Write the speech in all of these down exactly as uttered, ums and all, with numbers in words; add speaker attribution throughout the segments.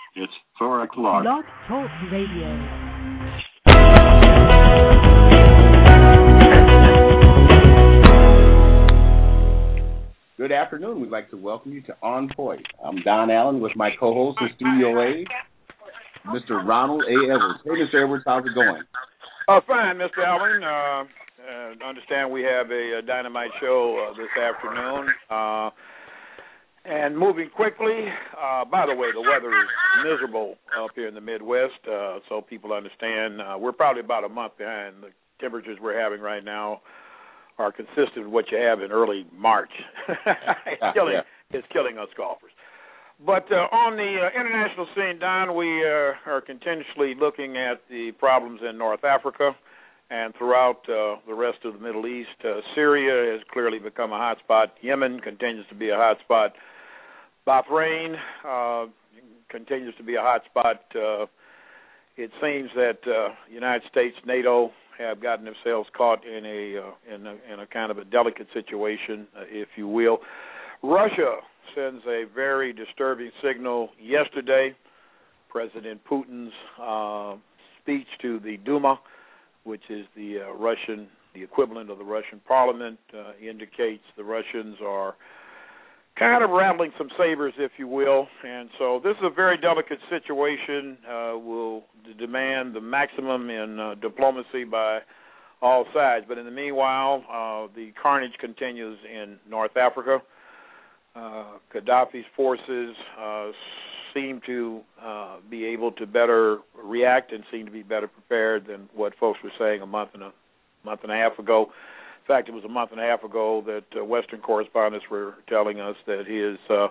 Speaker 1: It's four o'clock.
Speaker 2: Blog Talk Radio.
Speaker 3: Good afternoon. We'd like to welcome you to On Point. I'm Don Allen with my co-host in Studio A, Mister Ronald A. Edwards. Hey, Mister Edwards, how's it going?
Speaker 4: Uh, fine, Mister Allen. Uh, uh, understand we have a, a dynamite show uh, this afternoon. Uh, and moving quickly, uh, by the way, the weather is miserable up here in the Midwest, uh, so people understand. Uh, we're probably about a month behind. The temperatures we're having right now are consistent with what you have in early March. it's, killing, yeah. it's killing us golfers. But uh, on the uh, international scene, Don, we uh, are continuously looking at the problems in North Africa and throughout uh, the rest of the Middle East. Uh, Syria has clearly become a hot spot. Yemen continues to be a hot spot. Bahrain uh, continues to be a hot spot. Uh, it seems that uh, United States, NATO have gotten themselves caught in a, uh, in a in a kind of a delicate situation, uh, if you will. Russia sends a very disturbing signal yesterday. President Putin's uh, speech to the Duma, which is the uh, Russian, the equivalent of the Russian parliament, uh, indicates the Russians are kind of rattling some sabers, if you will. And so this is a very delicate situation. Uh, will demand the maximum in uh, diplomacy by all sides. But in the meanwhile, uh, the carnage continues in North Africa. Uh, Gaddafi's forces uh, seem to uh, be able to better react and seem to be better prepared than what folks were saying a month and a month and a half ago. In fact, it was a month and a half ago that uh, Western correspondents were telling us that his uh,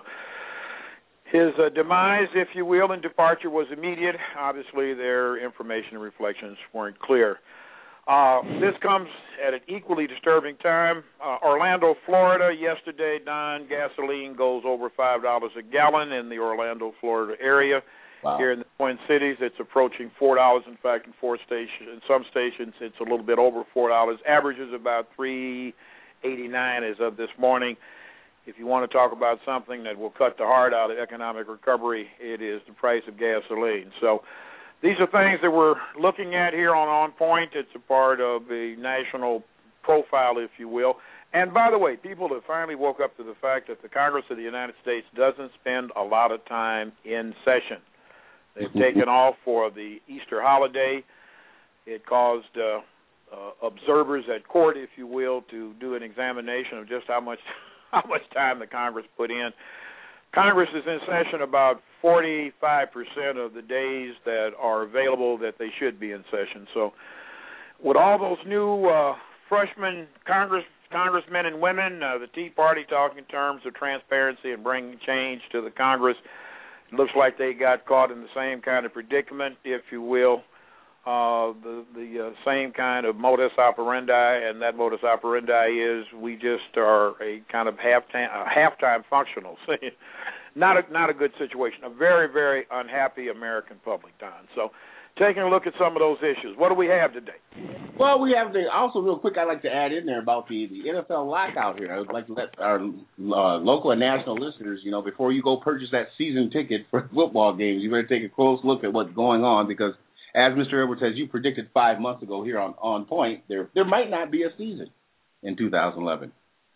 Speaker 4: his uh, demise, if you will, and departure was immediate. Obviously, their information and reflections weren't clear. Uh, this comes at an equally disturbing time. Uh, Orlando, Florida, yesterday, Don, gasoline goes over five dollars a gallon in the Orlando, Florida area.
Speaker 3: Wow.
Speaker 4: Here in the Twin Cities, it's approaching four dollars. In fact, in four stations, in some stations, it's a little bit over four dollars. Average is about three eighty-nine as of this morning. If you want to talk about something that will cut the heart out of economic recovery, it is the price of gasoline. So these are things that we're looking at here on On Point. It's a part of the national profile, if you will. And by the way, people have finally woke up to the fact that the Congress of the United States doesn't spend a lot of time in session. They've taken off for the Easter holiday. It caused uh, uh, observers at court, if you will, to do an examination of just how much how much time the Congress put in. Congress is in session about forty-five percent of the days that are available that they should be in session. So with all those new uh, freshman Congress congressmen and women, uh, the Tea Party talking in terms of transparency and bringing change to the Congress, it looks like they got caught in the same kind of predicament, if you will, uh, the the uh, same kind of modus operandi, and that modus operandi is we just are a kind of half-time, uh, half-time functional. not a not a good situation. A very, very unhappy American public, Don. So taking a look at some of those issues. What do we have today?
Speaker 3: Well, we have the, also real quick, I'd like to add in there about the, the N F L lockout here. I would like to let our uh, local and national listeners, you know, before you go purchase that season ticket for football games, you better take a close look at what's going on because, as Mister Edwards says, you predicted five months ago here on On Point, there there might not be a season in two thousand eleven.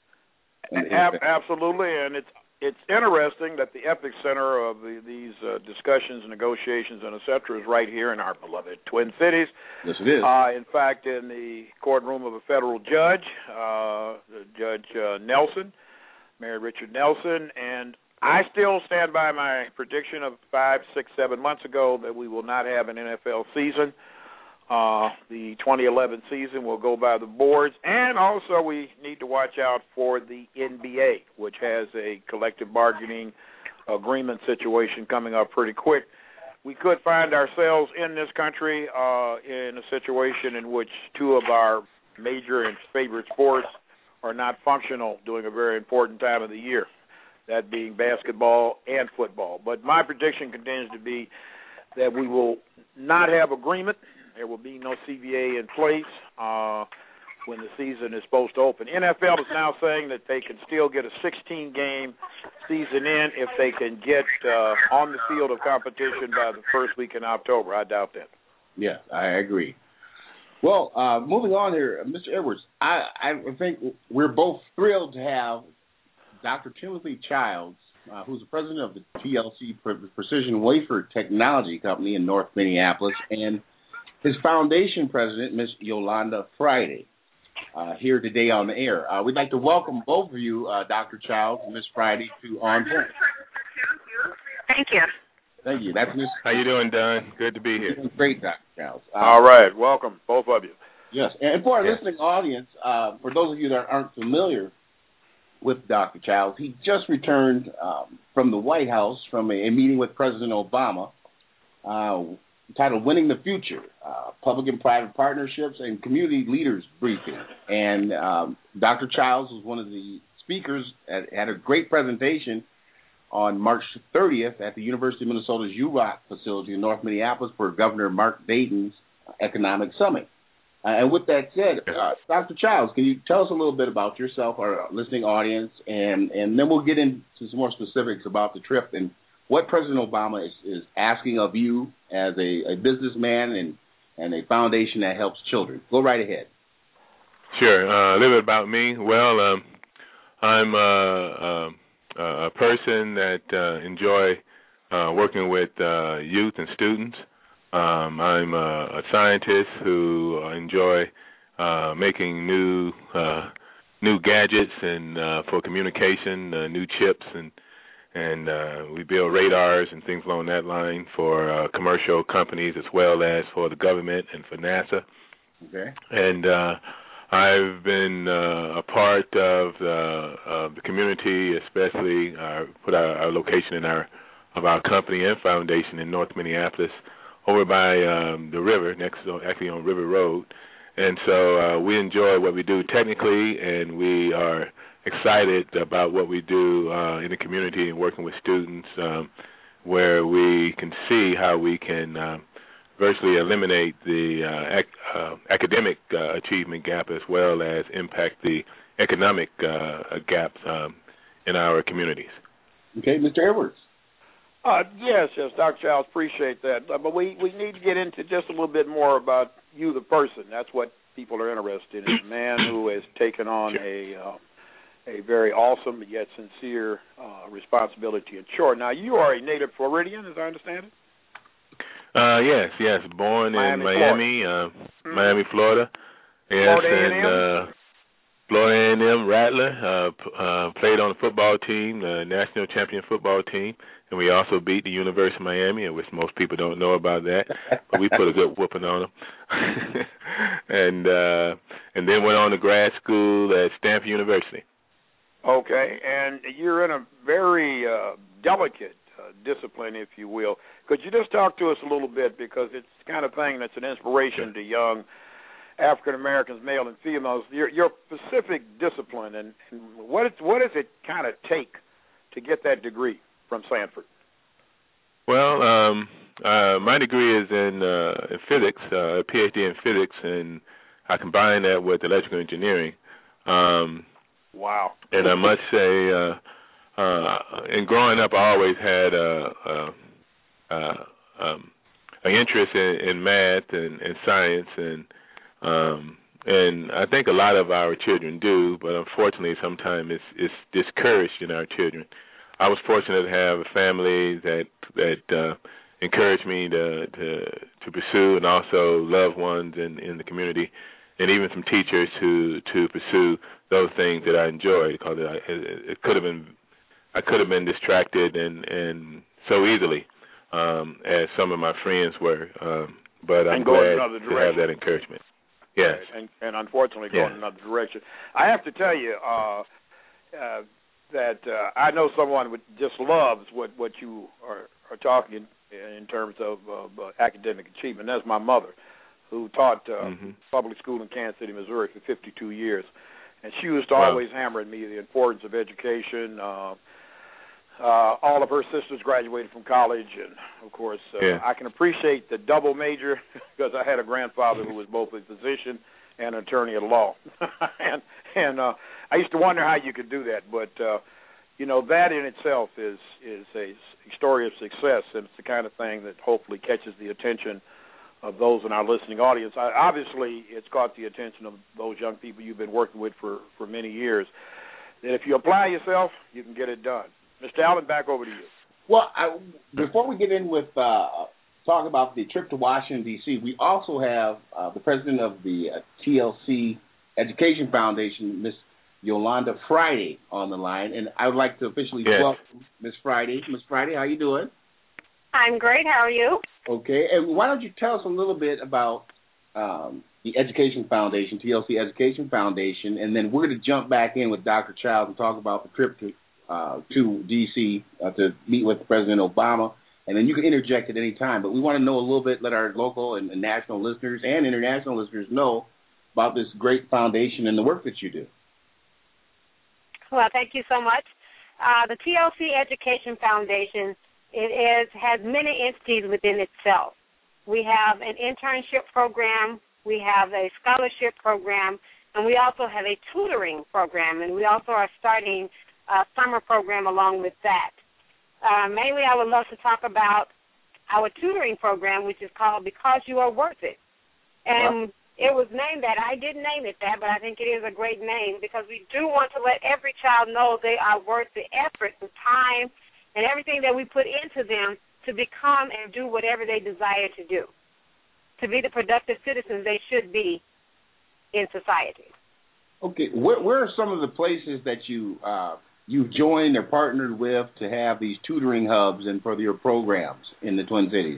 Speaker 4: Ab- absolutely, and it's It's interesting that the epicenter of the, these uh, discussions, negotiations, and et cetera is right here in our beloved Twin Cities.
Speaker 3: Yes, it is.
Speaker 4: Uh, in fact, in the courtroom of a federal judge, uh, Judge uh, Nelson, Mayor Richard Nelson, and I still stand by my prediction of five, six, seven months ago that we will not have an N F L season. Uh, the twenty eleven season will go by the boards, and also we need to watch out for the N B A, which has a collective bargaining agreement situation coming up pretty quick. We could find ourselves in this country uh, in a situation in which two of our major and favorite sports are not functional during a very important time of the year, that being basketball and football. But my prediction continues to be that we will not have agreement. There will be no C B A in place. Uh, when the season is supposed to open. N F L is now saying that they can still get a sixteen-game season in if they can get uh, on the field of competition by the first week in October. I doubt that.
Speaker 3: Yeah, I agree. Well, uh, moving on here, Mister Edwards, I, I think we're both thrilled to have Doctor Timothy Childs, uh, who's the president of the T L C Precision Wafer Technology Company in North Minneapolis, and his foundation president, Miss Yolanda Friday, uh, here today on the air. Uh, we'd like to welcome both of you, uh, Doctor Childs and Miss Friday, to On Point.
Speaker 1: Thank you.
Speaker 3: Thank you. That's Miss.
Speaker 2: How you doing, Don? Good to be here.
Speaker 3: Great, Doctor Childs. Uh,
Speaker 4: All right. Welcome, both of you.
Speaker 3: Yes. And for our
Speaker 2: yes.
Speaker 3: listening audience, uh, for those of you that aren't familiar with Doctor Childs, he just returned um, from the White House from a, a meeting with President Obama uh, titled Winning the Future, uh, Public and Private Partnerships and Community Leaders Briefing. And um, Doctor Childs was one of the speakers, at, had a great presentation on March thirtieth at the University of Minnesota's U Rock facility in North Minneapolis for Governor Mark Dayton's Economic Summit. Uh, and with that said, uh, Doctor Childs, can you tell us a little bit about yourself, our listening audience, and, and then we'll get into some more specifics about the trip and what President Obama is, is asking of you as a, a businessman and, and a foundation that helps children. Go right ahead.
Speaker 2: Sure. Uh, a little bit about me. Well, um, I'm uh, uh, a person that uh, enjoy uh, working with uh, youth and students. Um, I'm a, a scientist who enjoy uh, making new uh, new gadgets and uh, for communication, uh, new chips, and and uh, we build radars and things along that line for uh, commercial companies as well as for the government and for NASA.
Speaker 3: Okay.
Speaker 2: And uh, I've been uh, a part of the, uh, the community, especially uh, put our, our location in our of our company and foundation in North Minneapolis, over by um, the river, next to, actually on River Road. And so uh, we enjoy what we do technically, and we are excited about what we do uh, in the community and working with students, um, where we can see how we can uh, virtually eliminate the uh, ac- uh, academic uh, achievement gap as well as impact the economic uh, gaps um, in our communities.
Speaker 3: Okay, Mister Edwards.
Speaker 4: Uh, yes, yes, Doctor Childs, appreciate that. Uh, but we, we need to get into just a little bit more about you, the person. That's what people are interested in. A man who has taken on a uh, a very awesome yet sincere uh, responsibility and chore. Now, you are a native Floridian, as I understand it?
Speaker 2: Uh, yes, yes. Born
Speaker 4: Miami,
Speaker 2: in Miami,
Speaker 4: Florida.
Speaker 2: uh, mm-hmm. Miami, Florida. Yes,
Speaker 4: Florida A and M?
Speaker 2: and uh, Florida A and M Rattler. Uh, p- uh, played on the football team, the national champion football team. And we also beat the University of Miami, which most people don't know about that, but we put a good whooping on them. and uh, and then went on to grad school at Stanford University.
Speaker 4: Okay, and you're in a very uh, delicate uh, discipline, if you will. Could you just talk to us a little bit, because it's the kind of thing that's an inspiration to young African Americans, male and females. Your, your specific discipline, and, and what it, what does it kind of take to get that degree from Stanford?
Speaker 2: Well, um, uh, my degree is in, uh, in physics, uh, a P H D in physics, and I combine that with electrical engineering. Um,
Speaker 4: wow.
Speaker 2: And I must say, uh, uh, in growing up, I always had a, a, a, um, an interest in, in math and, and science, and um, and I think a lot of our children do, but unfortunately, sometimes it's, it's discouraged in our children. I was fortunate to have a family that that uh, encouraged me to, to to pursue, and also loved ones in, in the community, and even some teachers to to pursue those things that I enjoyed. Because it, it could have been, I could have been distracted and, and so easily um, as some of my friends were. Um, but I'm glad to have that encouragement. Yes,
Speaker 4: right. and, and unfortunately, going
Speaker 2: yeah.
Speaker 4: in another direction. I have to tell you. Uh, uh, that uh, I know someone who just loves what, what you are, are talking in, in terms of uh, academic achievement. That's my mother, who taught uh, mm-hmm. public school in Kansas City, Missouri for fifty-two years. And she used to wow. always hammer at me the importance of education. Uh, uh, all of her sisters graduated from college, and, of course, uh,
Speaker 2: yeah.
Speaker 4: I can appreciate the double major because I had a grandfather who was both a physician and attorney at law. and and uh, I used to wonder how you could do that, but uh, you know, that in itself is is a story of success, and it's the kind of thing that hopefully catches the attention of those in our listening audience. I, obviously, it's caught the attention of those young people you've been working with for, for many years. That if you apply yourself, you can get it done. Mister Allen, back over to you.
Speaker 3: Well, I, before we get in with uh, talk about the trip to Washington, D C, we also have uh, the president of the uh, T L C Education Foundation, Miz Yolanda Friday, on the line, and I would like to officially yes. welcome Miz Friday. Miz Friday, how you doing?
Speaker 1: I'm great. How are you?
Speaker 3: Okay, and why don't you tell us a little bit about um, the Education Foundation, T L C Education Foundation, and then we're going to jump back in with Doctor Childs and talk about the trip to uh, to D C uh, to meet with President Obama, and then you can interject at any time. But we want to know a little bit, let our local and, and national listeners and international listeners know about this great foundation and the work that you do.
Speaker 1: Well, thank you so much. Uh, the T L C Education Foundation, it is has many entities within itself. We have an internship program, we have a scholarship program, and we also have a tutoring program, and we also are starting a summer program along with that. Uh, mainly, I would love to talk about our tutoring program, which is called Because You Are Worth It. And wow. It was named that. I didn't name it that, but I think it is a great name because we do want to let every child know they are worth the effort, the time, and everything that we put into them to become and do whatever they desire to do, to be the productive citizens they should be in society.
Speaker 3: Okay, where, where are some of the places that you uh, you joined or partnered with to have these tutoring hubs and for your programs in the Twin Cities?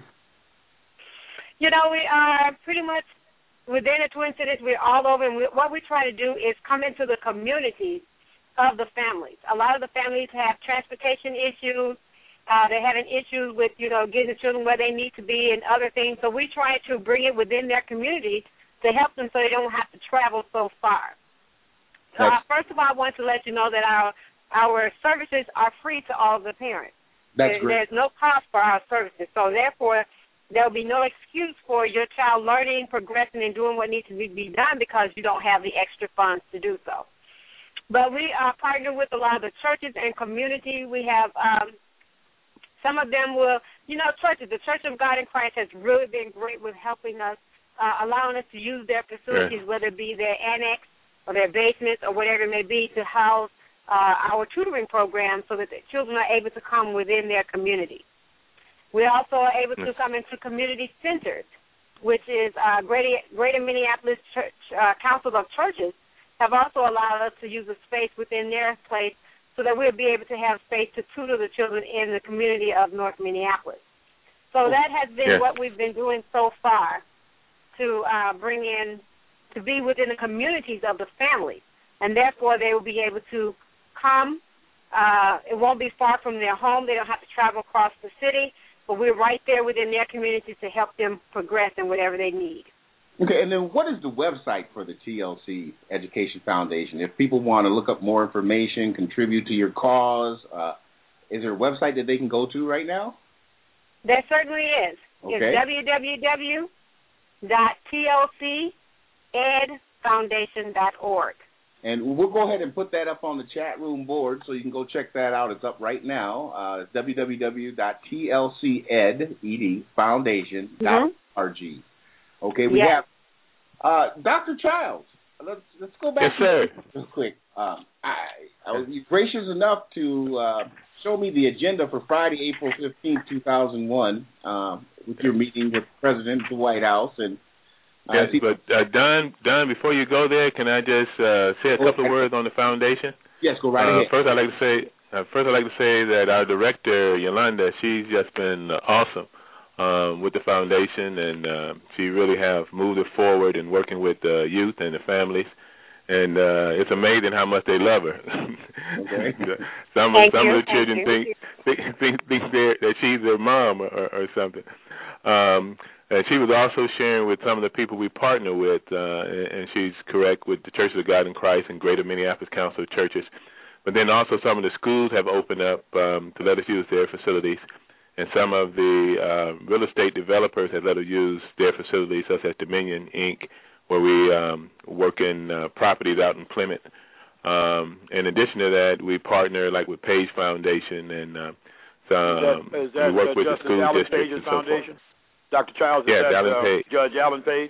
Speaker 1: You know, we are pretty much within the Twin Cities. We're all over, and we, what we try to do is come into the communities of the families. A lot of the families have transportation issues. Uh, they're having issues with, you know, getting the children where they need to be and other things. So we try to bring it within their community to help them so they don't have to travel so far. Uh, first of all, I want to let you know that our our services are free to all the parents.
Speaker 3: That's
Speaker 1: there,
Speaker 3: great.
Speaker 1: There's no cost for our services. So therefore, there will be no excuse for your child learning, progressing, and doing what needs to be, be done because you don't have the extra funds to do so. But we uh, partner with a lot of the churches and community. We have um, some of them will, you know, churches. The Church of God in Christ has really been great with helping us, uh, allowing us to use their facilities, yeah. whether it be their annex or their basements or whatever it may be, to house uh, our tutoring program so that the children are able to come within their community. We also are able to come into community centers, which is uh, Greater, Greater Minneapolis Church, uh, Council of Churches have also allowed us to use a space within their place so that we'll be able to have space to tutor the children in the community of North Minneapolis. So that has been yeah. what we've been doing so far to uh, bring in, to be within the communities of the families, and therefore they will be able to come. Uh, it won't be far from their home. They don't have to travel across the city. But we're right there within their community to help them progress in whatever they need.
Speaker 3: Okay, and then what is the website for the T L C Education Foundation? If people want to look up more information, contribute to your cause, uh, is there a website that they can go to right now?
Speaker 1: There certainly is.
Speaker 3: Okay.
Speaker 1: It's w w w dot t l c ed foundation dot org.
Speaker 3: And we'll go ahead and put that up on the chat room board so you can go check that out. It's up right now. Uh, it's w w w dot t l c ed foundation dot org. Mm-hmm. Okay, we yes. have uh, Doctor Childs. Let's let's go back
Speaker 2: yes, sir.
Speaker 3: real quick. Um, I, I was gracious enough to uh, show me the agenda for Friday, April fifteenth, two thousand one, um, with your meeting with the President of the White House. And
Speaker 2: Yes, uh, but uh, Don, Don, before you go there, can I just uh, say a couple
Speaker 3: okay.
Speaker 2: of words on the foundation?
Speaker 3: Yes, go right
Speaker 2: uh,
Speaker 3: ahead.
Speaker 2: First, I'd like to say, uh, first I'd like to say that our director, Yolanda, she's just been uh, awesome um, with the foundation, and uh, she really have moved it forward in working with the uh, youth and the families. And uh, it's amazing how much they love her.
Speaker 3: Okay.
Speaker 2: some
Speaker 1: Thank
Speaker 2: some
Speaker 1: you.
Speaker 2: of the children
Speaker 1: Thank
Speaker 2: think, think think think that she's their mom or, or something. Um, And she was also sharing with some of the people we partner with, uh, and, and she's correct, with the Church of God in Christ and Greater Minneapolis Council of Churches. But then also some of the schools have opened up um, to let us use their facilities, and some of the uh, real estate developers have let us use their facilities, such as Dominion Incorporated, where we um, work in uh, properties out in Plymouth. Um, in addition to that, we partner like with Page Foundation, and uh, so, um,
Speaker 4: is that, is that,
Speaker 2: we work
Speaker 4: uh,
Speaker 2: with
Speaker 4: Justice
Speaker 2: the school
Speaker 4: Alan
Speaker 2: districts
Speaker 4: Page's
Speaker 2: and so
Speaker 4: foundation?
Speaker 2: forth.
Speaker 4: Doctor Childs, is
Speaker 2: yes,
Speaker 4: that
Speaker 2: Alan
Speaker 4: uh,
Speaker 2: Page.
Speaker 4: Judge Alan Page?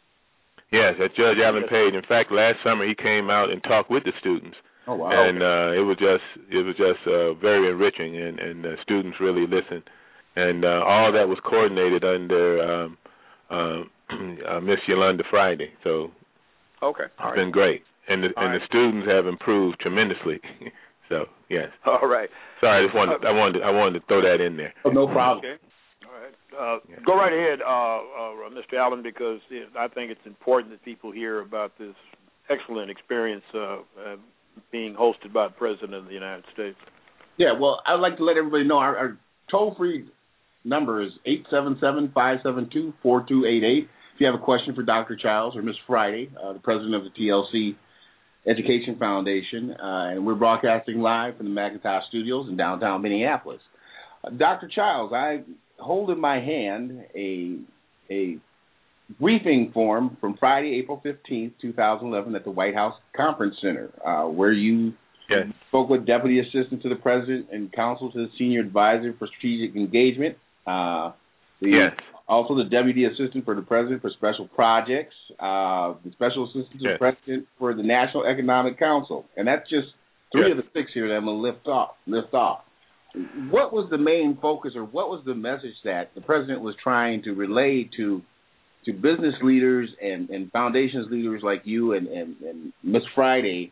Speaker 2: Yes, that's Judge Alan
Speaker 4: yes.
Speaker 2: Page. In fact, last summer he came out and talked with the students.
Speaker 3: Oh wow!
Speaker 2: And
Speaker 3: okay.
Speaker 2: uh, it was just it was just uh, very enriching, and and the students really listened, and uh, all that was coordinated under um, uh, uh, Miss Yolanda Friday. So
Speaker 4: okay,
Speaker 2: it's
Speaker 4: all
Speaker 2: been
Speaker 4: right.
Speaker 2: great, and the, and
Speaker 4: right.
Speaker 2: the students have improved tremendously. So yes.
Speaker 4: All right.
Speaker 2: Sorry, I just wanted I wanted to, I wanted to throw that in there.
Speaker 3: Oh, no problem.
Speaker 4: Okay. All right. Uh, yeah. Go right ahead, uh, uh, Mister Allen, because I think it's important that people hear about this excellent experience uh, uh, being hosted by the President of the United States.
Speaker 3: Yeah, well, I'd like to let everybody know our, our toll-free number is eight seven seven, five seven two, four two eight eight. If you have a question for Doctor Childs or Miz Friday, uh, the president of the T L C Education Foundation, uh, and we're broadcasting live from the Macintosh Studios in downtown Minneapolis. Uh, Doctor Childs, I hold in my hand a a briefing form from Friday, April fifteenth, two thousand eleven, at the White House Conference Center, uh, where you
Speaker 2: yes.
Speaker 3: spoke with Deputy Assistant to the President and Counsel to the Senior Advisor for Strategic Engagement. Uh, the,
Speaker 2: yes.
Speaker 3: Also, the Deputy Assistant for the President for Special Projects, uh, the Special Assistant to
Speaker 2: yes.
Speaker 3: the President for the National Economic Council, and that's just three
Speaker 2: yes.
Speaker 3: of the six here that I'm going to lift off. Lift off. What was the main focus, or what was the message that the President was trying to relay to to business leaders and, and foundations leaders like you and, and, and Miz Friday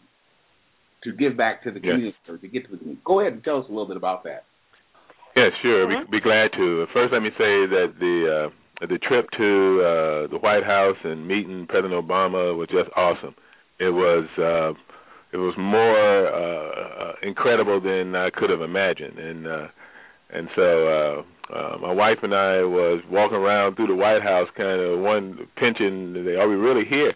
Speaker 3: to give back to the community, yes. or to get to the community? Go ahead and tell us a little bit about that.
Speaker 2: Yeah, sure.
Speaker 1: Mm-hmm.
Speaker 2: Be, be glad to. First, let me say that the uh, the trip to uh, the White House and meeting President Obama was just awesome. It was uh, it was more uh, uh, incredible than I could have imagined, and uh, and so uh, uh, my wife and I was walking around through the White House, kind of one pinching. Are we really here?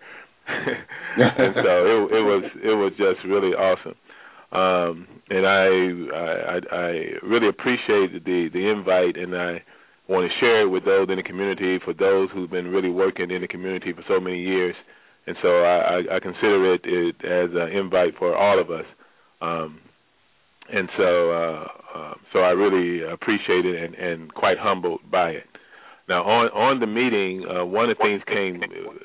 Speaker 2: And so it, it was it was just really awesome. Um, and I, I I really appreciate the, the invite, and I want to share it with those in the community, for those who've been really working in the community for so many years. And so I, I consider it, it as an invite for all of us. Um, and so uh, uh, so I really appreciate it and, and quite humbled by it. Now on on the meeting, uh, one of the things came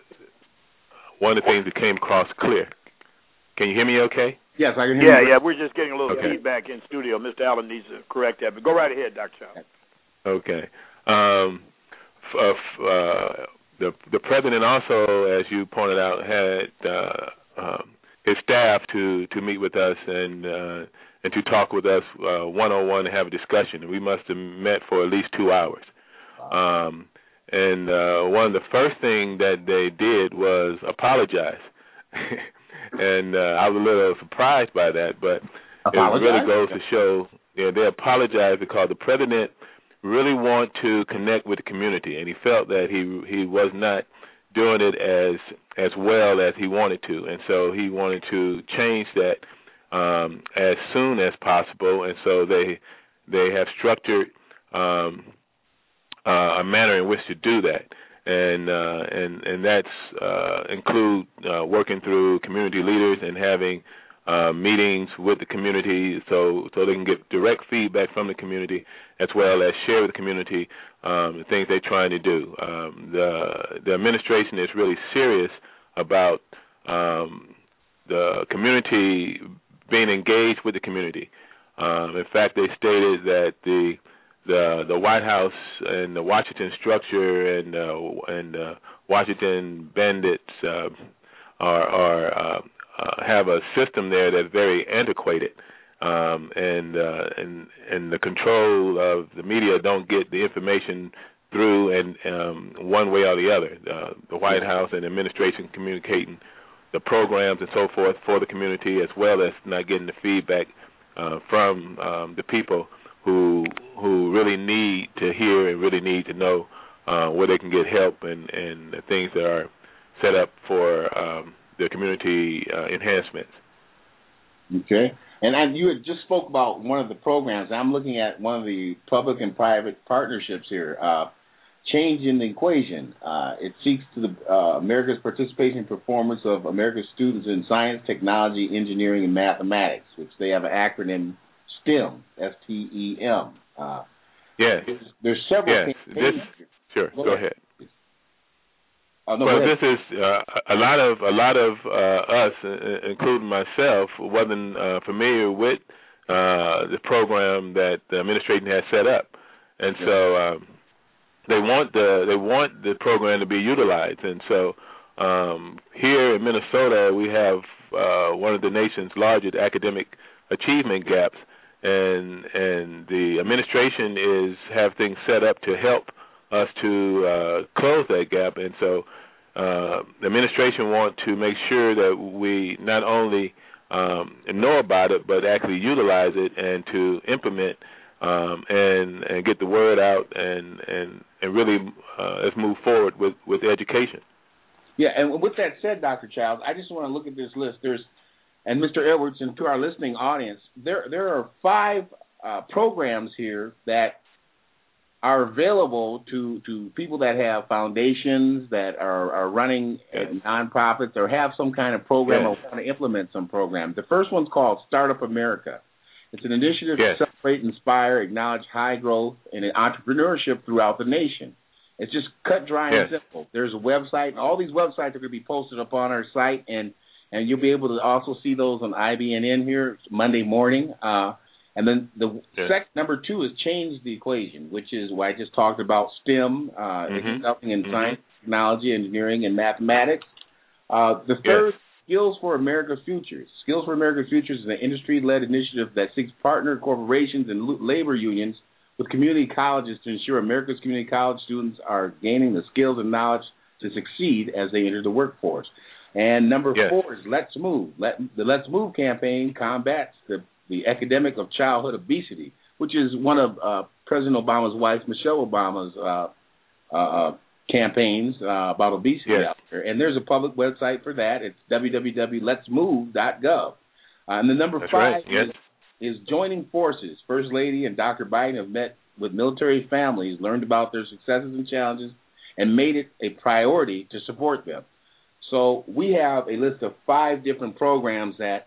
Speaker 2: one of the things that came across clear. Can you hear me okay?
Speaker 3: Yes, I can hear
Speaker 4: yeah,
Speaker 3: you.
Speaker 4: Yeah, we're just getting a little
Speaker 2: okay.
Speaker 4: feedback in studio. Mister Allen needs to correct that, but go right ahead, Doctor Childs.
Speaker 2: Okay. Um, f- uh, f- uh, the the president also, as you pointed out, had uh, um, his staff to, to meet with us and uh, and to talk with us uh, one-on-one and have a discussion. We must have met for at least two hours. Wow. Um, and uh, one of the first things that they did was apologize. And uh, I was a little surprised by that, but apologize? It really goes to show, yeah, they apologized because the president really wanted to connect with the community, and he felt that he he was not doing it as as well as he wanted to, and so he wanted to change that um, as soon as possible, and so they they have structured um, uh, a manner in which to do that. And uh, and and that's uh, include uh, working through community leaders and having uh, meetings with the community, so so they can get direct feedback from the community, as well as share with the community um, the things they're trying to do. Um, the the administration is really serious about um, the community being engaged with the community. Um, in fact, they stated that the The the White House and the Washington structure and uh, and uh, Washington bandits uh, are, are uh, uh, have a system there that's very antiquated, um, and uh, and and the control of the media don't get the information through and um, one way or the other. Uh, the White House and the administration communicating the programs and so forth for the community, as well as not getting the feedback uh, from um, the people who who really need to hear and really need to know uh, where they can get help and, and the things that are set up for um, the community uh, enhancements.
Speaker 3: Okay. And I, you had just spoke about one of the programs. I'm looking at one of the public and private partnerships here. Uh, changing the equation. Uh, it seeks to the uh, America's participation and performance of America's students in science, technology, engineering, and mathematics, which they have an acronym STEM, S T E M. Uh,
Speaker 2: yes.
Speaker 3: There's, there's several
Speaker 2: yes.
Speaker 3: campaigns.
Speaker 2: This, sure, go,
Speaker 3: go
Speaker 2: ahead.
Speaker 3: ahead. Oh, no,
Speaker 2: well,
Speaker 3: go ahead.
Speaker 2: this is uh, a lot of a lot of uh, us, uh, including myself, wasn't uh, familiar with uh, the program that the administration has set up, and yeah. so um, they want the they want the program to be utilized. And so um, here in Minnesota, we have uh, one of the nation's largest academic achievement gaps, and and the administration is have things set up to help us to uh, close that gap. And so uh, the administration want to make sure that we not only um, know about it, but actually utilize it and to implement um, and and get the word out and and, and really uh, let's move forward with, with education.
Speaker 3: Yeah, and with that said, Doctor Childs, I just want to look at this list. There's, and Mister Edwards, and to our listening audience, there there are five uh, programs here that are available to, to people that have foundations, that are, are running yes. nonprofits, or have some kind of program yes. or want to implement some program. The first one's called Startup America. It's an initiative yes. to celebrate, inspire, acknowledge high growth and entrepreneurship throughout the nation. It's just cut, dry, yes. and simple. There's a website, and all these websites are going to be posted up on our site, and, and you'll be able to also see those on I B N N here Monday morning. Uh, And then the
Speaker 2: yes.
Speaker 3: sec, number two is change the equation, which is what I just talked about, STEM, uh,
Speaker 2: mm-hmm.
Speaker 3: excelling in
Speaker 2: mm-hmm.
Speaker 3: science, technology, engineering, and mathematics. Uh, the third,
Speaker 2: yes.
Speaker 3: Skills for America's Futures. Skills for America's Futures is an industry-led initiative that seeks partner corporations and labor unions with community colleges to ensure America's community college students are gaining the skills and knowledge to succeed as they enter the workforce. And number
Speaker 2: yes.
Speaker 3: four is Let's Move. Let, the Let's Move campaign combats the the epidemic of childhood obesity, which is one of uh, President Obama's wife, Michelle Obama's uh, uh, campaigns uh, about obesity
Speaker 2: yes.
Speaker 3: out there. And there's a public website for that. It's w w w dot lets move dot gov. Uh, and the number
Speaker 2: That's
Speaker 3: five
Speaker 2: right. yes.
Speaker 3: is, is joining forces. First Lady and Doctor Biden have met with military families, learned about their successes and challenges, and made it a priority to support them. So we have a list of five different programs that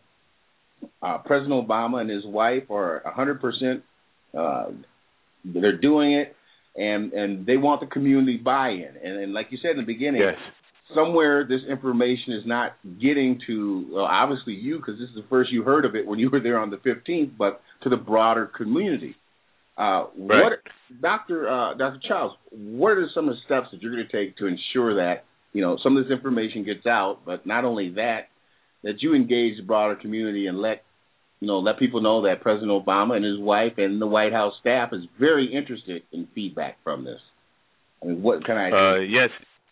Speaker 3: Uh, President Obama and his wife are one hundred percent, uh, they're doing it, and, and they want the community buy-in. And, and like you said in the beginning,
Speaker 2: yes.
Speaker 3: somewhere this information is not getting to, well, obviously you, because this is the first you heard of it when you were there on the fifteenth, but to the broader community. Uh,
Speaker 2: right.
Speaker 3: What, Doctor Uh, Doctor Childs, what are some of the steps that you're going to take to ensure that, you know, some of this information gets out, but not only that, that you engage the broader community and let, you know, let people know that President Obama and his wife and the White House staff is very interested in feedback from this? I mean, what can I do?
Speaker 2: Uh, yes,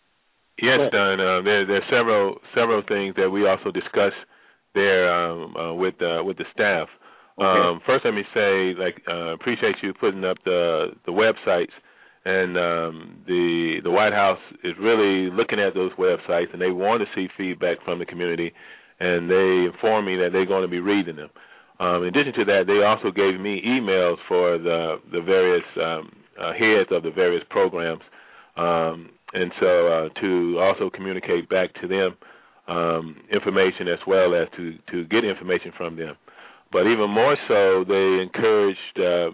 Speaker 2: yes, Don. Uh, there, there are several several things that we also discuss there um, uh, with uh, with the staff.
Speaker 3: Okay.
Speaker 2: Um, first, let me say, like, uh, appreciate you putting up the the websites, and um, the the White House is really looking at those websites, and they want to see feedback from the community. And they informed me that they're going to be reading them. Um, in addition to that, they also gave me emails for the the various um, uh, heads of the various programs, um, and so uh, to also communicate back to them um, information as well as to, to get information from them. But even more so, they encouraged uh,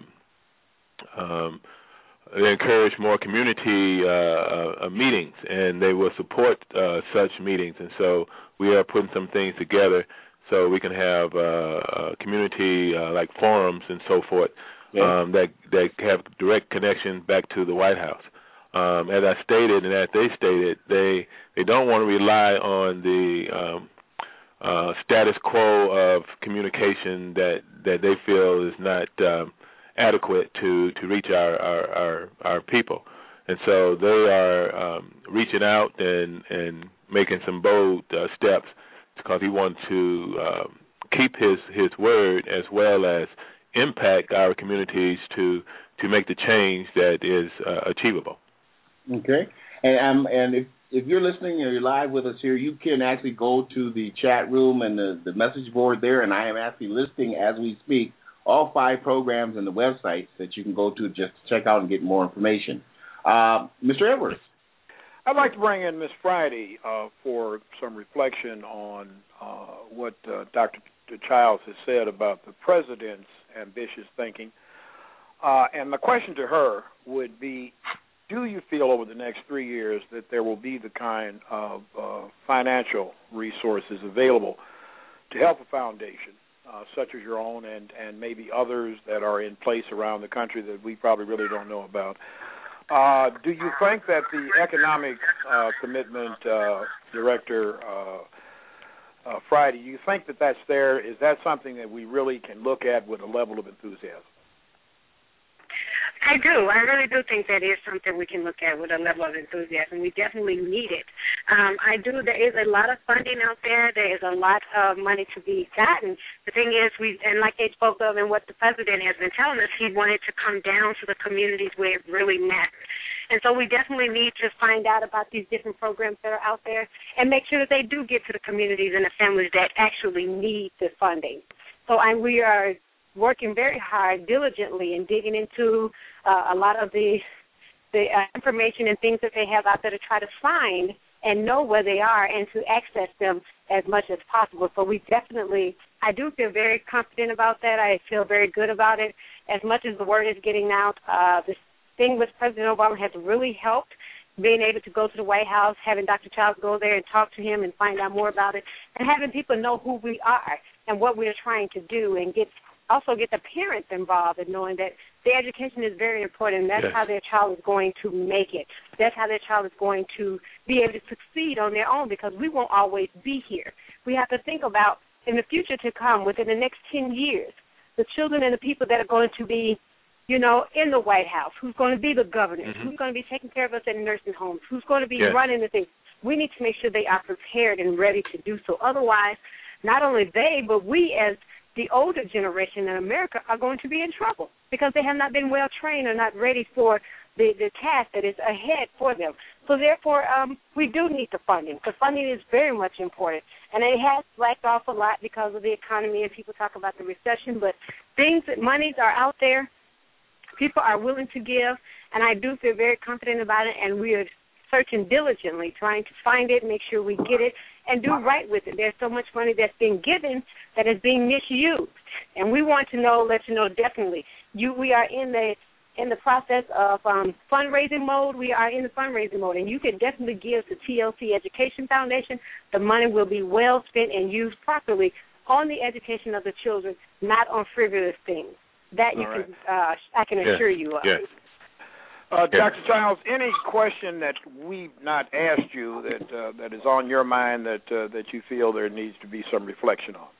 Speaker 2: um, they encourage more community uh, uh, meetings, and they will support uh, such meetings. And so we are putting some things together so we can have uh, community uh, like forums and so forth yeah. um, that that have direct connection back to the White House. Um, as I stated and as they stated, they they don't want to rely on the um, uh, status quo of communication that, that they feel is not um, adequate to, to reach our, our, our, our people. And so they are um, reaching out and, and making some bold uh, steps because he wants to uh, keep his, his word as well as impact our communities to to make the change that is uh, achievable.
Speaker 3: Okay. And um, and if, if you're listening or you're live with us here, you can actually go to the chat room and the, the message board there, and I am actually listing as we speak all five programs and the websites that you can go to just to check out and get more information. Uh, Mister Edwards.
Speaker 4: I'd like to bring in Miz Friday uh, for some reflection on uh, what uh, Doctor Childs has said about the president's ambitious thinking. Uh, and the question to her would be, do you feel over the next three years that there will be the kind of uh, financial resources available to help a foundation, uh, such as your own and, and maybe others that are in place around the country that we probably really don't know about? Uh, do you think that the economic uh, commitment uh, director, uh, uh, Friday, do you think that that's there? Is that something that we really can look at with a level of enthusiasm?
Speaker 1: I do. I really do think that is something we can look at with a level of enthusiasm. We definitely need it. Um, I do. There is a lot of funding out there. There is a lot of money to be gotten. The thing is, we and like they spoke of and what the president has been telling us, he wanted to come down to the communities where it really matters. And so we definitely need to find out about these different programs that are out there and make sure that they do get to the communities and the families that actually need the funding. So I, we are working very hard, diligently, and digging into uh, a lot of the the uh, information and things that they have out there to try to find and know where they are and to access them as much as possible. So we definitely, I do feel very confident about that. I feel very good about it. As much as the word is getting out, uh, this thing with President Obama has really helped, being able to go to the White House, having Doctor Childs go there and talk to him and find out more about it, and having people know who we are and what we're trying to do, and get also get the parents involved in knowing that their education is very important. That's yes. how their child is going to make it. That's how their child is going to be able to succeed on their own, because we won't always be here. We have to think about in the future to come, within the next ten years, the children and the people that are going to be, you know, in the White House, who's going to be the governors, mm-hmm. who's going to be taking care of us in nursing homes, who's going to be yes. running the things. We need to make sure they are prepared and ready to do so. Otherwise, not only they, but we as the older generation in America are going to be in trouble because they have not been well trained or not ready for the, the task that is ahead for them. So therefore, um, we do need the funding. The funding is very much important. And it has slacked off a lot because of the economy, and people talk about the recession, but things, monies are out there. People are willing to give, and I do feel very confident about it, and we are searching diligently, trying to find it, make sure we get it, and do right with it. There's so much money that's being given that is being misused, and we want to know, let you know definitely. You, we are in the in the process of um, fundraising mode. We are in the fundraising mode, and you can definitely give to T L C Education Foundation. The money will be well spent and used properly on the education of the children, not on frivolous things. That you right. can, uh, I can assure
Speaker 2: yes.
Speaker 1: you of.
Speaker 2: Yes.
Speaker 4: Uh, Doctor Childs, any question that we've not asked you that uh, that is on your mind that uh, that you feel there needs to be some reflection on?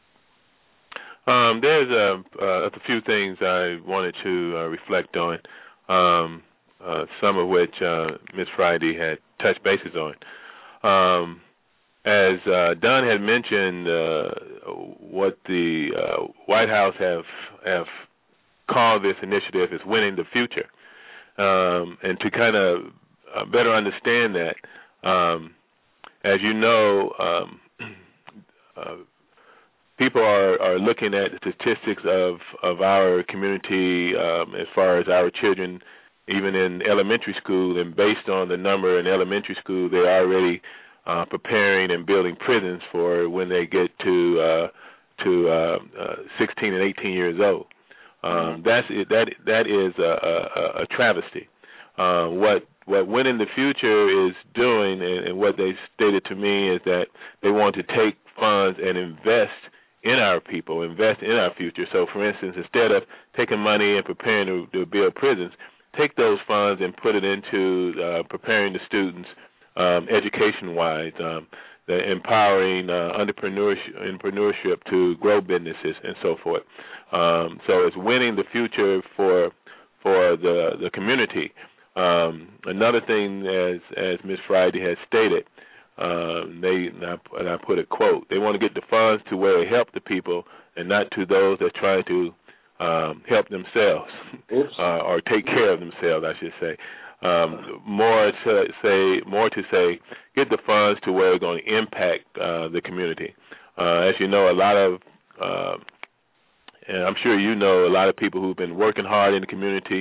Speaker 2: Um, there's a, uh, a few things I wanted to uh, reflect on, um, uh, some of which uh, Miz Friday had touched bases on. Um, as uh, Don had mentioned, uh, what the uh, White House have have called this initiative is Winning the Future. Um, and to kind of uh, better understand that, um, as you know, um, uh, people are, are looking at the statistics of, of our community um, as far as our children, even in elementary school, and based on the number in elementary school, they're already uh, preparing and building prisons for when they get to uh, to uh, uh, sixteen and eighteen years old. Um, that's that. That is a, a, a travesty. Uh, what what Winning the Future is doing, and, and what they stated to me, is that they want to take funds and invest in our people, invest in our future. So, for instance, instead of taking money and preparing to, to build prisons, take those funds and put it into uh, preparing the students um, education-wise, um, the empowering uh, entrepreneurship, entrepreneurship to grow businesses and so forth. Um, so it's winning the future for for the the community. Um, another thing, as as Miz Friday has stated, um, they and I, and I put a quote: they want to get the funds to where it help the people and not to those that try to um, help themselves uh, or take care of themselves, I should say. Um, more to say, more to say, get the funds to where it's going to impact uh, the community. Uh, as you know, a lot of, uh, and I'm sure you know, a lot of people who've been working hard in the community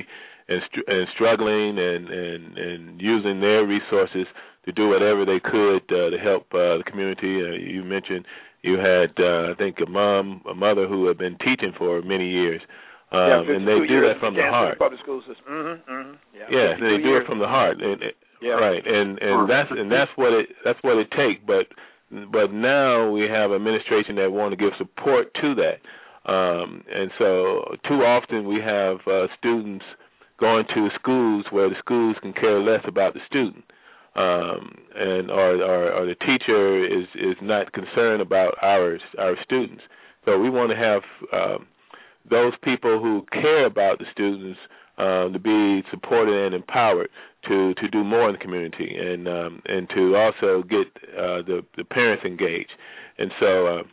Speaker 2: and, str- and struggling and, and, and using their resources to do whatever they could uh, to help uh, the community. Uh, you mentioned you had, uh, I think, a mom, a mother who had been teaching for many years, um,
Speaker 4: yeah,
Speaker 2: and they do that from the heart.
Speaker 4: Public school system. Mm-hmm, mm-hmm. Yeah,
Speaker 2: yeah they do
Speaker 4: years.
Speaker 2: it from the heart, and,
Speaker 4: yeah.
Speaker 2: right? And and that's and that's what it that's what it takes. But but now we have an administration that want to give support to that, um, and so too often we have uh, students going to schools where the schools can care less about the student. Um, and or, or, or the teacher is, is not concerned about our our students. So we want to have um, those people who care about the students um, to be supported and empowered to, to do more in the community, and um, and to also get uh, the the parents engaged. And so uh,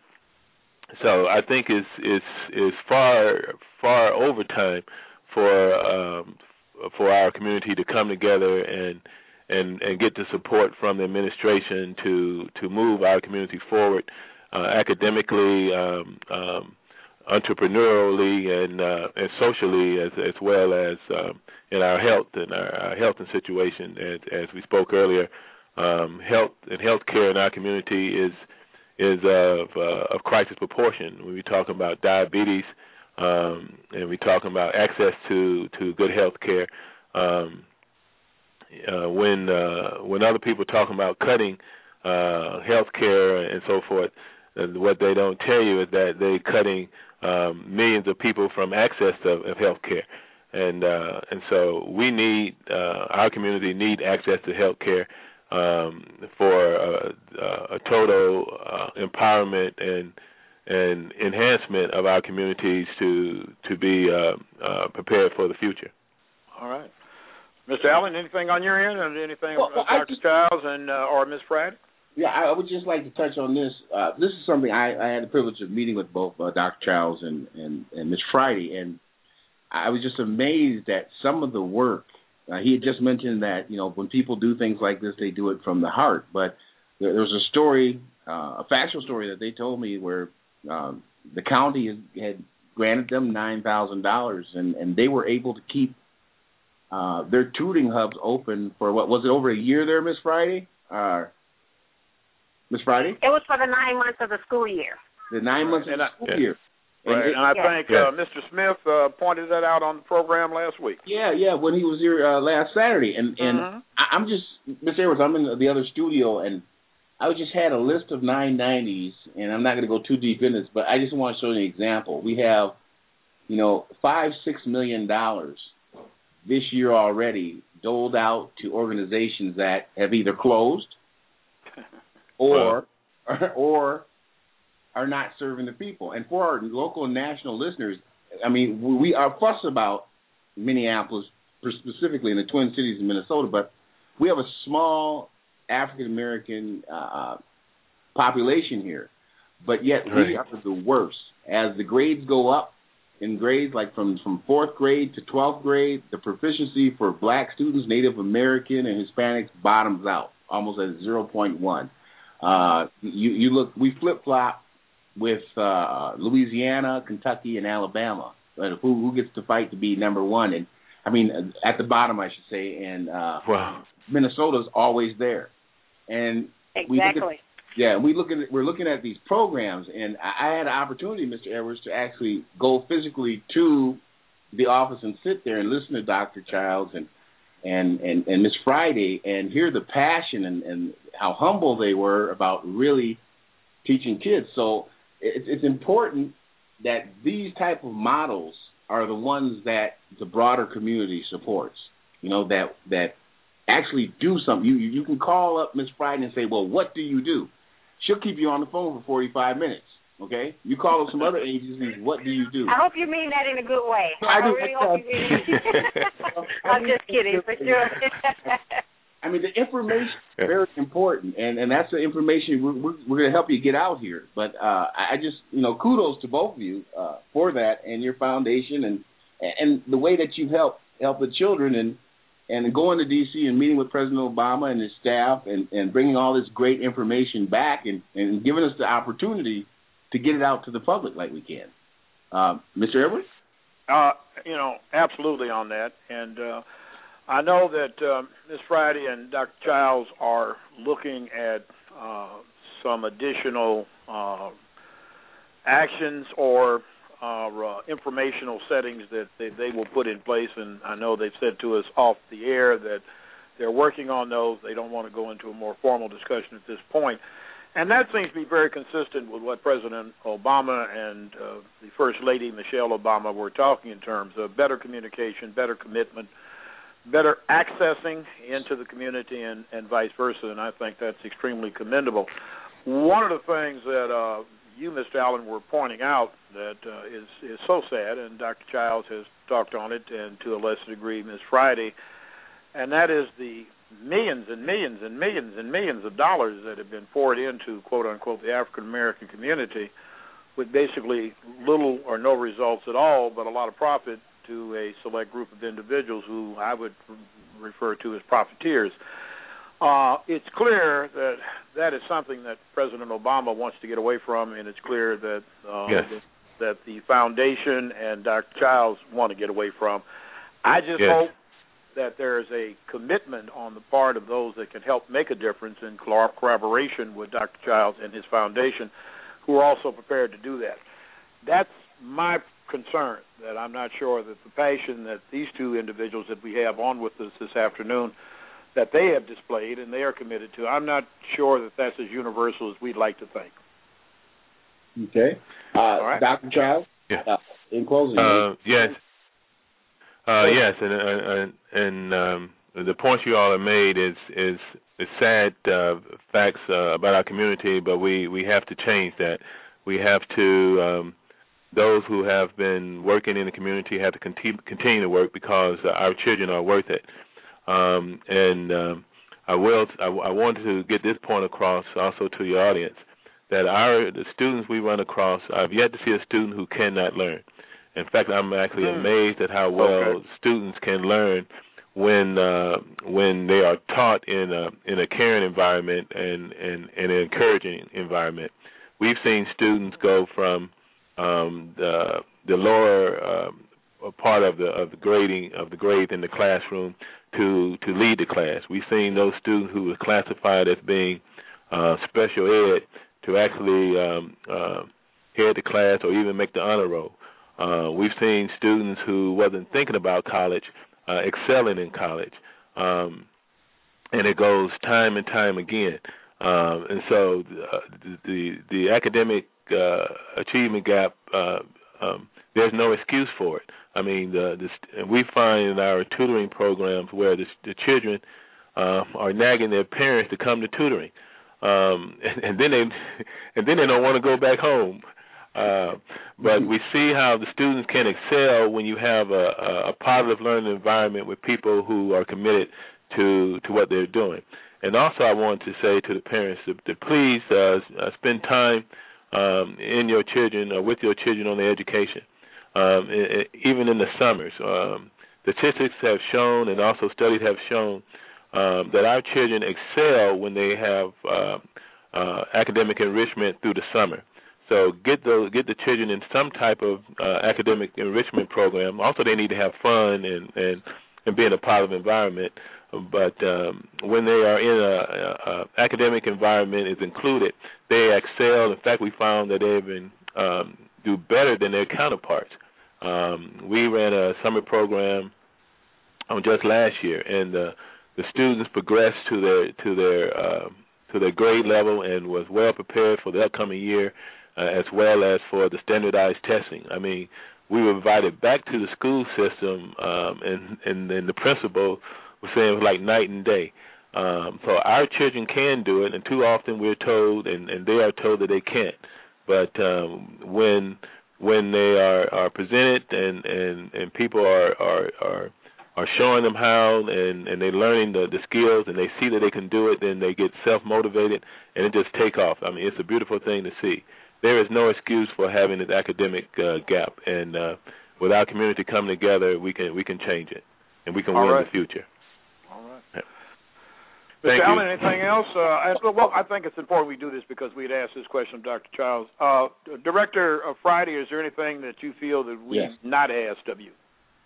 Speaker 2: so I think it's it's it's far far over time for um, for our community to come together and. And, and get the support from the administration to, to move our community forward uh, academically, um, um, entrepreneurially, and uh, and socially, as as well as um, in our health and our, our health and situation. As, as we spoke earlier, um, health and health care in our community is is of uh, of crisis proportion. When we talk about diabetes, um, and we talking about access to to good health care. Um, Uh, when uh, when other people are talking about cutting uh, health care and so forth, and what they don't tell you is that they're cutting um, millions of people from access to of health care. And uh, and so we need, uh, our community need access to health care um, for uh, uh, a total uh, empowerment and and enhancement of our communities to, to be uh, uh, prepared for the future.
Speaker 4: All right. Mister Allen, anything on your end, or anything,
Speaker 3: well, well,
Speaker 4: uh, Doctor
Speaker 3: just,
Speaker 4: Childs and uh, or Miz Friday?
Speaker 3: Yeah, I would just like to touch on this. Uh, this is something I, I had the privilege of meeting with both uh, Doctor Childs and and, and Miz Friday, and I was just amazed at some of the work. Uh, he had just mentioned that, you know, when people do things like this, they do it from the heart. But there, there was a story, uh, a factual story that they told me where um, the county had, had granted them nine thousand dollars, and, and they were able to keep Uh, their tutoring hubs open for, what, was it over a year there, Miss Friday? Uh, Miss Friday?
Speaker 1: It was for the nine months of the school year.
Speaker 3: The nine months of the school
Speaker 2: yeah.
Speaker 3: year.
Speaker 4: Right, and, it, and I yeah. think
Speaker 2: yeah.
Speaker 4: uh, Mister Smith uh, pointed that out on the program last week.
Speaker 3: Yeah, yeah, when he was here uh, last Saturday. And, and
Speaker 4: mm-hmm.
Speaker 3: I, I'm just, Miss Edwards, I'm in the other studio, and I just had a list of nine nineties, and I'm not going to go too deep in this, but I just want to show you an example. We have, you know, five, six million dollars this year already doled out to organizations that have either closed or, or or are not serving the people. And for our local and national listeners, I mean, we are fuss about Minneapolis, specifically in the Twin Cities of Minnesota, but we have a small African-American uh, population here, but yet right. we are the worst. As the grades go up, in grades, like from, from fourth grade to twelfth grade, the proficiency for black students, Native American, and Hispanics bottoms out, almost at zero point one. Uh, you, you look, we flip-flop with uh, Louisiana, Kentucky, and Alabama. But who, who gets to fight to be number one? And I mean, at the bottom, I should say. And uh,
Speaker 2: wow.
Speaker 3: Minnesota's always there. And
Speaker 1: exactly.
Speaker 3: we look at, Yeah, we look at we're looking at these programs, and I had an opportunity, Mister Edwards, to actually go physically to the office and sit there and listen to Doctor Childs and and and, and Miss Friday and hear the passion and, and how humble they were about really teaching kids. So it's, it's important that these type of models are the ones that the broader community supports. You know, that that actually do something. You you can call up Miss Friday and say, well, what do you do? She'll keep you on the phone for forty-five minutes, okay? You call up some other agencies, what do you do?
Speaker 1: I hope you mean that in a good way.
Speaker 3: I, I do.
Speaker 1: really hope you mean I'm just kidding, for sure.
Speaker 3: I mean, the information is very important, and, and that's the information we're, we're, we're going to help you get out here. But uh, I just, you know, kudos to both of you uh, for that and your foundation and and the way that you help help the children and and going to D C and meeting with President Obama and his staff and, and bringing all this great information back and, and giving us the opportunity to get it out to the public like we can. Um, Mister Edwards?
Speaker 4: Uh, you know, absolutely on that. And uh, I know that um, Miz Friday and Doctor Childs are looking at uh, some additional uh, actions or uh, uh, informational settings that they, they will put in place. And I know they've said to us off the air that they're working on those. They don't want to go into a more formal discussion at this point. And that seems to be very consistent with what President Obama and uh, the First Lady, Michelle Obama, were talking in terms of better communication, better commitment, better accessing into the community and, and vice versa, and I think that's extremely commendable. One of the things that uh, you, Mister Allen, were pointing out that uh, is, is so sad, and Doctor Childs has talked on it, and to a lesser degree, Miz Friday, and that is the millions and millions and millions and millions of dollars that have been poured into, quote-unquote, the African-American community with basically little or no results at all, but a lot of profit to a select group of individuals who I would refer to as profiteers. Uh, it's clear that that is something that President Obama wants to get away from, and it's clear that uh,
Speaker 2: yes.
Speaker 4: that the foundation and Doctor Childs want to get away from. I just
Speaker 2: yes.
Speaker 4: hope that there is a commitment on the part of those that can help make a difference in collaboration with Doctor Childs and his foundation, who are also prepared to do that. That's my concern, that I'm not sure that the passion that these two individuals that we have on with us this afternoon, that they have displayed and they are committed to, I'm not sure that that's as universal as we'd like to think.
Speaker 3: Okay. Uh,
Speaker 4: All right.
Speaker 3: Doctor Childs,
Speaker 2: yeah.
Speaker 3: uh, in closing.
Speaker 2: Uh, yes. Uh, yes, and uh, and um, the points you all have made is is, is sad uh, facts uh, about our community, but we, we have to change that. We have to, um, those who have been working in the community have to continue, continue to work because uh, our children are worth it. Um, and um, I will. I, I wanted to get this point across also to the audience that our the students we run across, I've yet to see a student who cannot learn. In fact, I'm actually mm. amazed at how well okay. students can learn when uh, when they are taught in a in a caring environment and, and, and an encouraging environment. We've seen students go from um, the the lower uh, part of the of the grading of the grade in the classroom to to lead the class. We've seen those students who were classified as being uh, special ed to actually um, uh, head the class or even make the honor roll. Uh, we've seen students who wasn't thinking about college uh, excelling in college, um, and it goes time and time again. Um, and so uh, the, the the academic uh, achievement gap, uh, um, there's no excuse for it. I mean, the, the, we find in our tutoring programs where the, the children uh, are nagging their parents to come to tutoring, um, and, and then they and then they don't want to go back home. Uh, but we see how the students can excel when you have a, a positive learning environment with people who are committed to to what they're doing. And also I want to say to the parents to, to please uh, spend time um, in your children or with your children on their education, um, it, it, even in the summers. Um, statistics have shown and also studies have shown um, that our children excel when they have uh, uh, academic enrichment through the summer. So get the get the children in some type of uh, academic enrichment program. Also, they need to have fun and, and, and be in a positive environment. But um, when they are in a, a, a academic environment is included, they excel. In fact, we found that they even um, do better than their counterparts. Um, we ran a summer program um, just last year, and uh, the students progressed to their to their uh, to their grade level and was well prepared for the upcoming year. Uh, as well as for the standardized testing. I mean, we were invited back to the school system, um, and, and, and the principal was saying it was like night and day. Um, so our children can do it, and too often we're told, and, and they are told that they can't. But um, when when they are, are presented and, and, and people are, are are are showing them how, and, and they're learning the, the skills, and they see that they can do it, then they get self-motivated, and it just take off. I mean, it's a beautiful thing to see. There is no excuse for having this academic uh, gap, and uh, with our community coming together, we can we can change it, and we can
Speaker 4: All
Speaker 2: win
Speaker 4: right.
Speaker 2: the future.
Speaker 4: All right.
Speaker 2: Yeah. Thank
Speaker 4: Mister
Speaker 2: you.
Speaker 4: Allen, anything else? Uh, I, well, I think it's important we do this because we'd asked this question of Doctor Childs. Uh, Director of Friday, is there anything that you feel that we've
Speaker 3: yes.
Speaker 4: not asked of you?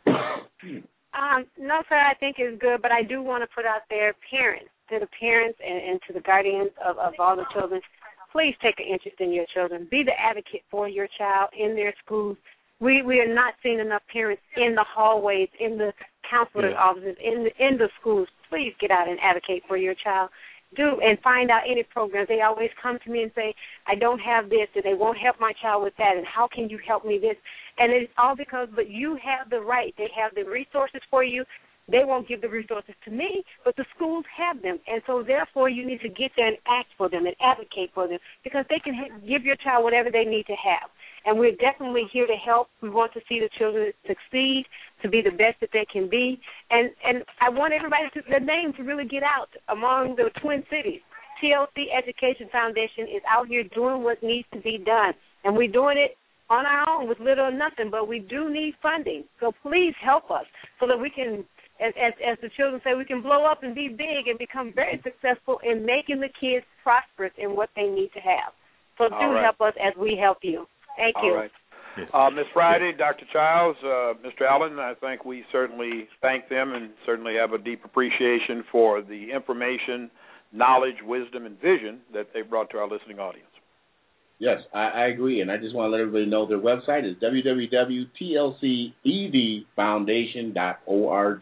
Speaker 1: Um, no, sir, I think it's good, but I do want to put out there parents, to the parents and, and to the guardians of, of all the children, please take an interest in your children. Be the advocate for your child in their schools. We we are not seeing enough parents in the hallways, in the counselor's
Speaker 2: yeah.
Speaker 1: offices, in the, in the schools. Please get out and advocate for your child. Do and find out any programs. They always come to me and say, I don't have this, and they won't help my child with that, and how can you help me this? And it's all because, but you have the right. They have the resources for you. They won't give the resources to me, but the schools have them. And so, therefore, you need to get there and act for them and advocate for them because they can ha- give your child whatever they need to have. And we're definitely here to help. We want to see the children succeed, to be the best that they can be. And and I want everybody to, the name to really get out among the Twin Cities. T L C Education Foundation is out here doing what needs to be done. And we're doing it on our own with little or nothing, but we do need funding. So please help us so that we can, as, as, as the children say, we can blow up and be big and become very successful in making the kids prosperous in what they need to have. So do
Speaker 4: right.
Speaker 1: help us as we help you. Thank you.
Speaker 4: All right. Uh, Miz Friday, Doctor Childs, uh, Mister Allen, I think we certainly thank them and certainly have a deep appreciation for the information, knowledge, wisdom, and vision that they brought to our listening audience.
Speaker 3: Yes, I, I agree, and I just want to let everybody know their website is w w w dot t l c e d foundation dot org.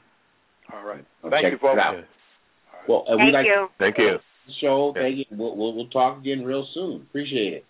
Speaker 4: All right.
Speaker 3: I'll
Speaker 4: Thank you, folks.
Speaker 3: Right. Well, uh,
Speaker 1: Thank
Speaker 3: we like
Speaker 1: you.
Speaker 2: Thank you.
Speaker 3: the show.
Speaker 2: Yeah.
Speaker 3: Thank you. We'll, we'll, we'll talk again real soon. Appreciate it.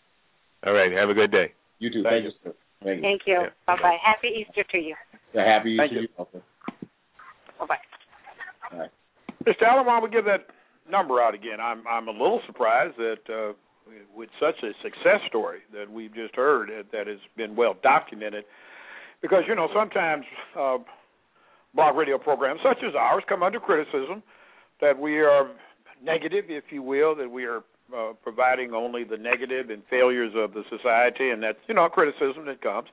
Speaker 2: All right. Have a good day.
Speaker 3: You too.
Speaker 4: Thank
Speaker 3: Thank, you. Sir. Thank you.
Speaker 1: Thank you.
Speaker 2: Yeah.
Speaker 1: Bye-bye. Happy Easter to you.
Speaker 3: So happy
Speaker 4: Thank
Speaker 3: to
Speaker 4: you.
Speaker 3: you. Okay.
Speaker 1: Bye-bye.
Speaker 3: All right.
Speaker 4: Mister Allen, why don't we give that number out again? I'm I'm a little surprised that uh, with such a success story that we've just heard that, that has been well documented, because, you know, sometimes uh, blog radio programs such as ours come under criticism that we are negative, if you will, that we are uh, providing only the negative and failures of the society, and that's, you know, criticism that comes.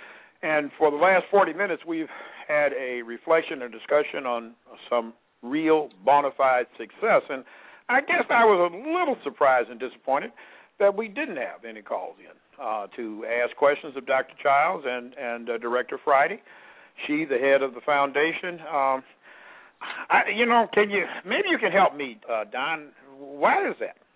Speaker 4: And for the last forty minutes, we've had a reflection and discussion on some real bona fide success. And I guess I was a little surprised and disappointed that we didn't have any calls in uh, to ask questions of Doctor Childs and, and uh, Director Friday. She, the head of the foundation. Um, I, you know, can you, maybe you can help me, uh, Don. Why is that?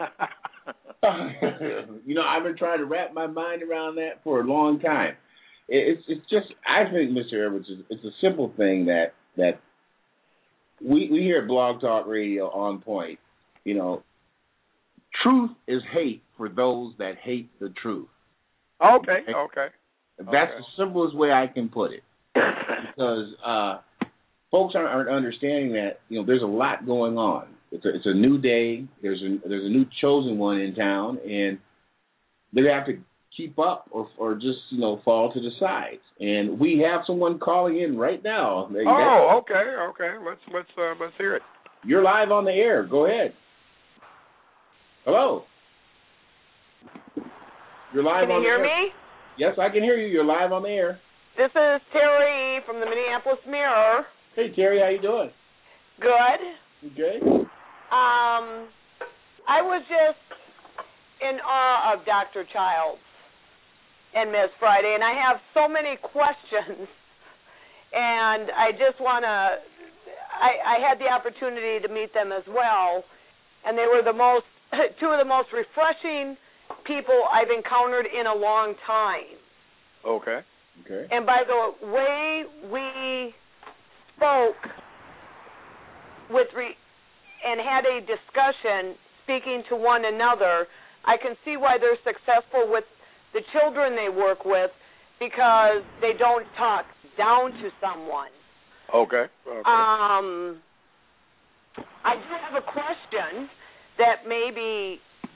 Speaker 3: You know, I've been trying to wrap my mind around that for a long time. It's it's just, I think, Mister Edwards, it's a simple thing that that we we here at Blog Talk Radio On Point, you know, truth is hate for those that hate the truth.
Speaker 4: Okay, okay.
Speaker 3: That's
Speaker 4: okay.
Speaker 3: the simplest way I can put it. Because uh, folks aren't, aren't understanding that, you know, there's a lot going on. It's a, it's a new day. There's a, there's a new chosen one in town, and they have to keep up or or just, you know, fall to the sides. And we have someone calling in right now.
Speaker 4: Oh, okay, okay. Let's let's uh, let's hear it.
Speaker 3: You're live on the air. Go ahead. Hello. You're live
Speaker 5: Can
Speaker 3: on
Speaker 5: you hear
Speaker 3: the air.
Speaker 5: me?
Speaker 3: Yes, I can hear you. You're live on the air.
Speaker 5: This is Terry from the Minneapolis Mirror.
Speaker 3: Hey, Terry, how you doing?
Speaker 5: Good.
Speaker 3: You good?
Speaker 5: Um, I was just in awe of Doctor Childs and Miz Friday, and I have so many questions, and I just want to, I, I had the opportunity to meet them as well, and they were the most, two of the most refreshing people I've encountered in a long time.
Speaker 4: Okay.
Speaker 3: Okay.
Speaker 5: And by the way we spoke with re- and had a discussion speaking to one another, I can see why they're successful with the children they work with, because they don't talk down to someone.
Speaker 4: Okay. okay.
Speaker 5: Um, I do have a question that maybe...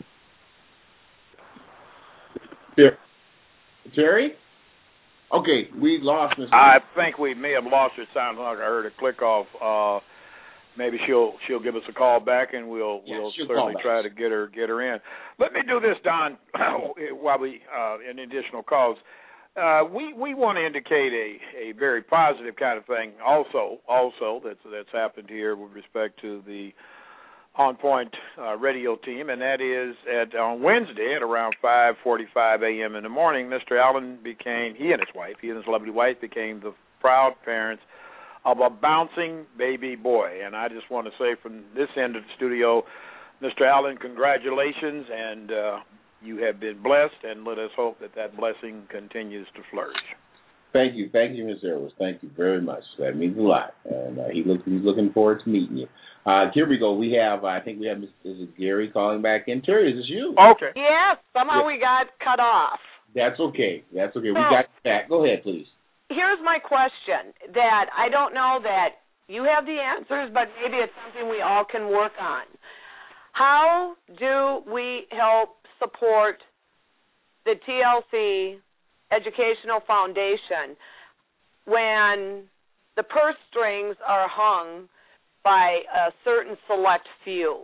Speaker 3: Here. Terry? Okay, we lost Mister
Speaker 4: I think we may have lost her. It sounds like I heard a click off. Uh, maybe she'll she'll give us a call back, and we'll
Speaker 3: Yeah,
Speaker 4: we'll
Speaker 3: she'll
Speaker 4: certainly
Speaker 3: call
Speaker 4: try
Speaker 3: back.
Speaker 4: to get her get her in. Let me do this, Don, while we uh, in additional calls. uh, we we want to indicate a, a very positive kind of thing. Also, also that's that's happened here with respect to the On Point uh, radio team, and that is at on Wednesday at around five forty-five a.m. in the morning. Mister Allen became he and his wife, he and his lovely wife, became the proud parents of a bouncing baby boy. And I just want to say from this end of the studio, Mister Allen, congratulations, and uh, you have been blessed, and let us hope that that blessing continues to flourish.
Speaker 3: Thank you. Thank you, Mister Edwards. Thank you very much. That means a lot. And uh, he look, he's looking forward to meeting you. Uh, here we go. We have, I think we have, is it Gary calling back in? Terry, is this you?
Speaker 4: Okay.
Speaker 5: Yes, somehow
Speaker 3: yeah.
Speaker 5: we got cut off.
Speaker 3: That's okay. That's okay.
Speaker 5: So,
Speaker 3: we got back. Go ahead, please.
Speaker 5: Here's my question that I don't know that you have the answers, but maybe it's something we all can work on. How do we help support the T L C Educational Foundation when the purse strings are hung by a certain select few?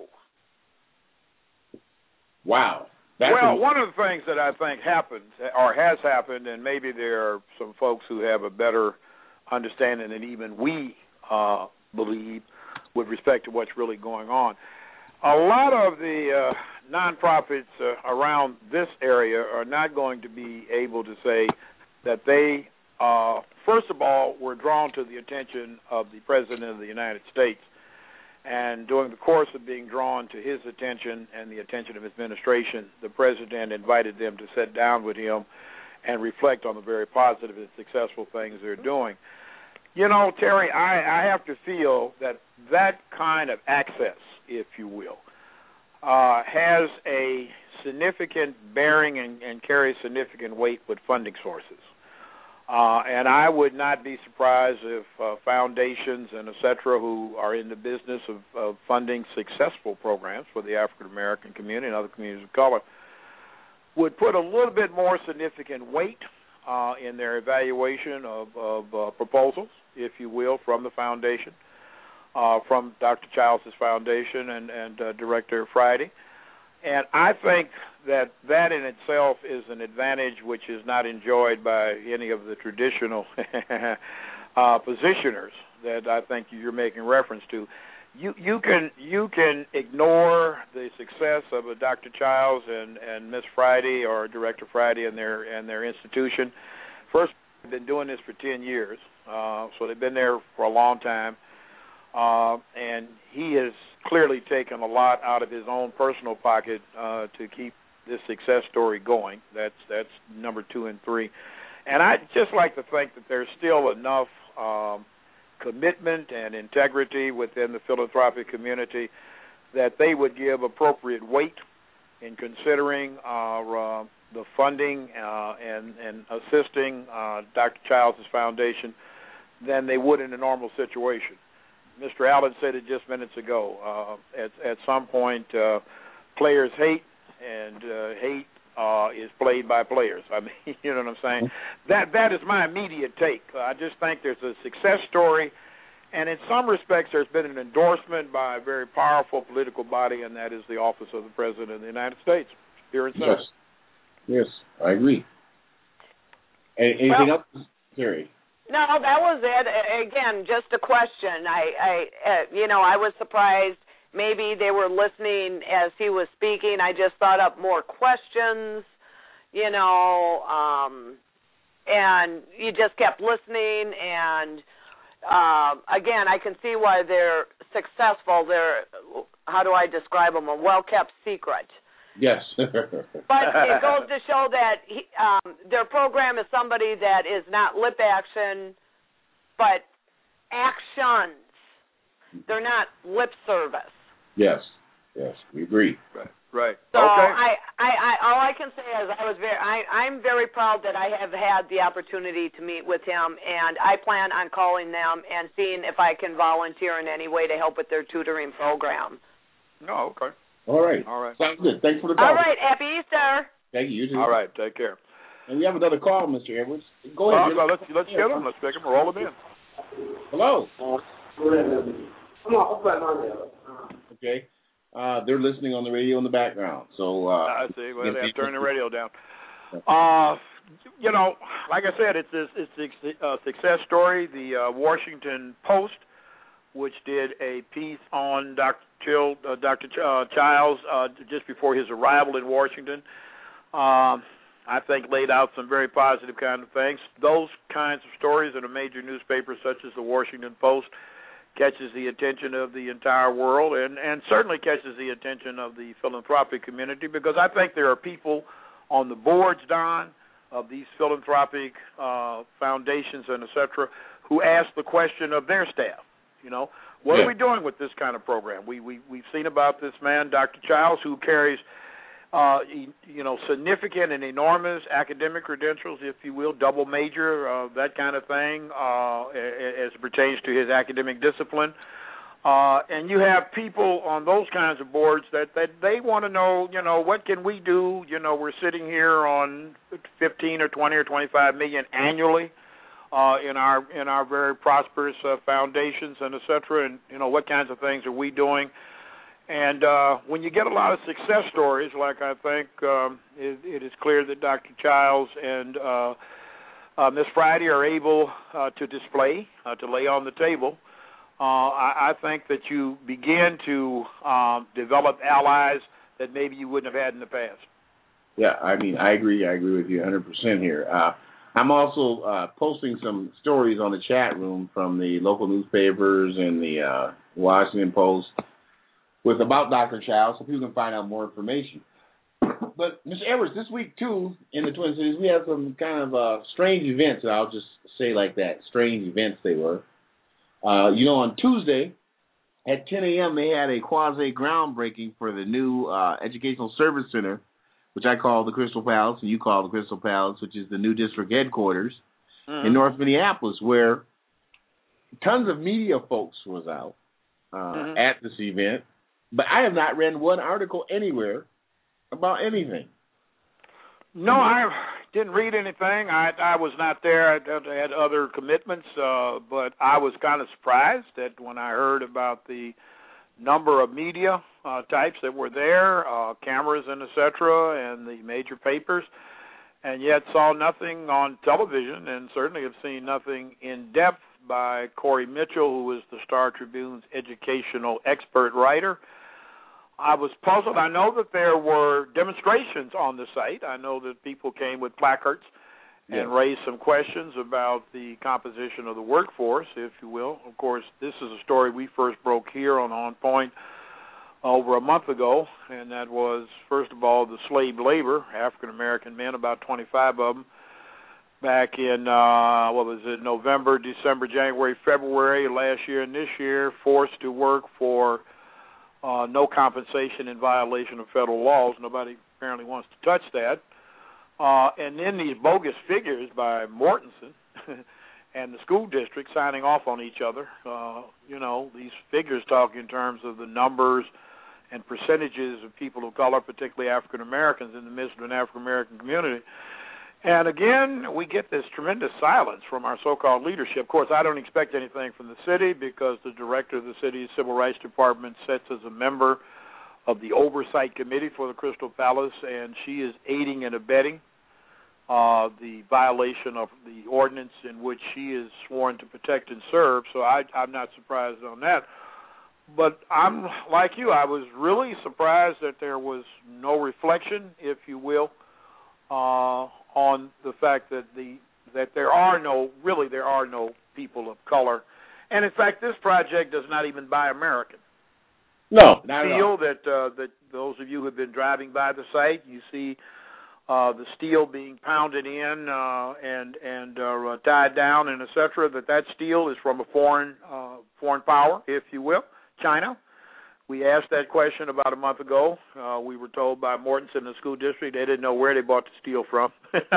Speaker 3: Wow. That's
Speaker 4: well,
Speaker 3: a-
Speaker 4: one of the things that I think happened or has happened, and maybe there are some folks who have a better understanding than even we uh, believe with respect to what's really going on. A lot of the uh, nonprofits uh, around this area are not going to be able to say that they, uh, first of all, were drawn to the attention of the President of the United States. And during the course of being drawn to his attention and the attention of his administration, the President invited them to sit down with him and reflect on the very positive and successful things they're doing. You know, Terry, I, I have to feel that that kind of access, if you will, uh, has a significant bearing and, and carries significant weight with funding sources. Uh, and I would not be surprised if uh, foundations and et cetera who are in the business of, of funding successful programs for the African-American community and other communities of color would put a little bit more significant weight uh, in their evaluation of, of uh, proposals, if you will, from the foundation, uh, from Doctor Childs' foundation and, and uh, Director Friday. And I think that that in itself is an advantage which is not enjoyed by any of the traditional uh, positioners that I think you're making reference to. You you can you can ignore the success of a Doctor Childs and, and Miss Friday or Director Friday and their and their institution. First, they've been doing this for ten years, uh, so they've been there for a long time. Uh, and he has clearly taken a lot out of his own personal pocket uh, to keep this success story going. That's that's number two and three. And I'd just like to think that there's still enough um, commitment and integrity within the philanthropic community that they would give appropriate weight in considering uh, uh, the funding uh, and, and assisting uh, Doctor Childs' foundation than they would in a normal situation. Mister Allen said it just minutes ago. Uh, at, at some point, uh, players hate, and uh, hate uh, is played by players. I mean, you know what I'm saying? That that is my immediate take. I just think there's a success story, and in some respects, there's been an endorsement by a very powerful political body, and that is the office of the President of the United States here in South.
Speaker 3: Yes, yes, I agree. Anything
Speaker 5: well,
Speaker 3: else, Terry?
Speaker 5: No, that was it. Again, just a question. I, I, uh, you know, I was surprised. Maybe they were listening as he was speaking. I just thought up more questions, you know, um, and you just kept listening. And uh, again, I can see why they're successful. They're, how do I describe them? A well-kept secret.
Speaker 3: Yes.
Speaker 5: But it goes to show that he, um, their program is somebody that is not lip action, but actions. They're not lip service.
Speaker 3: Yes, yes, we agree.
Speaker 4: Right, right.
Speaker 5: So
Speaker 4: okay.
Speaker 5: I, I, I, all I can say is I was very, I, I'm very proud that I have had the opportunity to meet with him, and I plan on calling them and seeing if I can volunteer in any way to help with their tutoring program.
Speaker 4: Oh, okay.
Speaker 3: All right.
Speaker 4: All right.
Speaker 3: Sounds good. Thanks for the call.
Speaker 5: All right. Happy Easter.
Speaker 3: Thank you. You too.
Speaker 4: All right. Take care.
Speaker 3: And we have another call, Mister Edwards. Go ahead.
Speaker 4: Uh, let's let's get them. Let's take them. Roll them in.
Speaker 3: Hello. Okay. Uh, they're listening on the radio in the background. So uh,
Speaker 4: I see. Well, they have to turn the radio down. Uh, you know, like I said, it's it's, it's a success story. The uh, Washington Post, which did a piece on Doctor Chill, uh, Doctor Ch- uh, Childs uh, just before his arrival in Washington, um, I think laid out some very positive kind of things. Those kinds of stories in a major newspaper such as the Washington Post catches the attention of the entire world and, and certainly catches the attention of the philanthropic community, because I think there are people on the boards, Don, of these philanthropic uh, foundations and et cetera, who ask the question of their staff, you know, what yeah. are we doing with this kind of program? We, we, we've seen about this man, Doctor Childs, who carries Uh, you know, significant and enormous academic credentials, if you will, double major, uh, that kind of thing, uh, as it pertains to his academic discipline. Uh, and you have people on those kinds of boards that, that they want to know, you know, what can we do? You know, we're sitting here on fifteen or twenty or twenty-five million annually uh, in our in our very prosperous uh, foundations and et cetera. And, you know, what kinds of things are we doing? And uh, when you get a lot of success stories, like I think um, it, it is clear that Doctor Childs and uh, uh, Miss Friday are able uh, to display, uh, to lay on the table, uh, I, I think that you begin to um, develop allies that maybe you wouldn't have had in the past.
Speaker 3: Yeah, I mean, I agree. I agree with you one hundred percent here. Uh, I'm also uh, posting some stories on the chat room from the local newspapers and the uh, Washington Post with about Doctor Childs, so people can find out more information. But, Mister Edwards, this week, too, in the Twin Cities, we had some kind of uh, strange events, and I'll just say like that, strange events they were. Uh, you know, on Tuesday at ten a.m., they had a quasi-groundbreaking for the new uh, Educational Service Center, which I call the Crystal Palace, and you call the Crystal Palace, which is the new district headquarters mm-hmm. in North Minneapolis, where tons of media folks was out uh, mm-hmm. at this event. But I have not read one article anywhere about anything.
Speaker 4: No, I didn't read anything. I I was not there. I had other commitments, uh, but I was kind of surprised that when I heard about the number of media uh, types that were there, uh, cameras and et cetera, and the major papers, and yet saw nothing on television, and certainly have seen nothing in depth by Corey Mitchell, who is the Star Tribune's educational expert writer. I was puzzled. I know that there were demonstrations on the site. I know that people came with placards and yeah. raised some questions about the composition of the workforce, if you will. Of course, this is a story we first broke here on On Point over a month ago, and that was, first of all, the slave labor, African-American men, about twenty-five of them, back in, uh, what was it, November, December, January, February last year and this year, forced to work for Uh, no compensation in violation of federal laws. Nobody apparently wants to touch that. Uh, and then these bogus figures by Mortensen and the school district signing off on each other. Uh, you know, these figures talk in terms of the numbers and percentages of people of color, particularly African Americans, in the midst of an African American community. And again, we get this tremendous silence from our so-called leadership. Of course, I don't expect anything from the city because the director of the city's Civil Rights Department sits as a member of the Oversight Committee for the Crystal Palace, and she is aiding and abetting uh, the violation of the ordinance in which she is sworn to protect and serve. So I, I'm not surprised on that. But I'm like you. I was really surprised that there was no reflection, if you will, uh, on the fact that the that there are no really there are no people of color, and in fact this project does not even buy American.
Speaker 3: No, not at all.
Speaker 4: Steel that uh, that those of you who have been driving by the site, you see uh, the steel being pounded in uh, and and uh, tied down and et cetera. That that steel is from a foreign uh, foreign power, if you will, China. We asked that question about a month ago. Uh, we were told by Mortensen, the school district, they didn't know where they bought the steel from.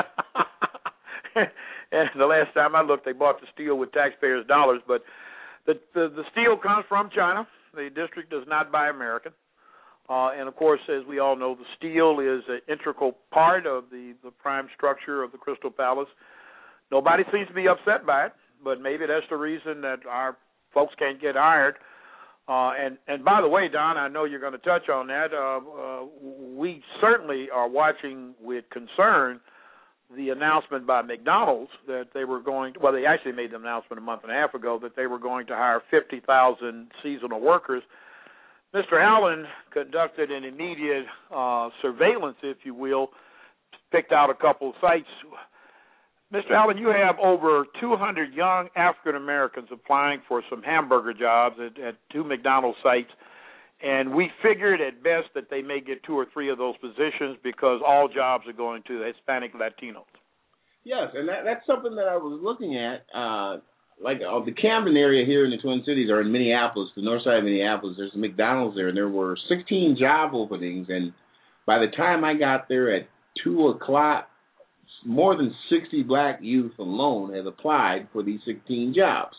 Speaker 4: And the last time I looked, they bought the steel with taxpayers' dollars. But the, the, the steel comes from China. The district does not buy American. Uh, and, of course, as we all know, the steel is an integral part of the, the prime structure of the Crystal Palace. Nobody seems to be upset by it, but maybe that's the reason that our folks can't get hired. Uh, and, and by the way, Don, I know you're going to touch on that. Uh, uh, we certainly are watching with concern the announcement by McDonald's that they were going to, well, they actually made the announcement a month and a half ago that they were going to hire fifty thousand seasonal workers. Mister Allen conducted an immediate uh, surveillance, if you will, picked out a couple of sites. Mister Allen, you have over two hundred young African Americans applying for some hamburger jobs at, at two McDonald's sites, and we figured at best that they may get two or three of those positions because all jobs are going to the Hispanic Latinos.
Speaker 3: Yes, and that, that's something that I was looking at. Uh, like uh, the Camden area here in the Twin Cities, or in Minneapolis, the north side of Minneapolis, there's a McDonald's there, and there were sixteen job openings. And by the time I got there at two o'clock, more than sixty black youth alone had applied for these sixteen jobs.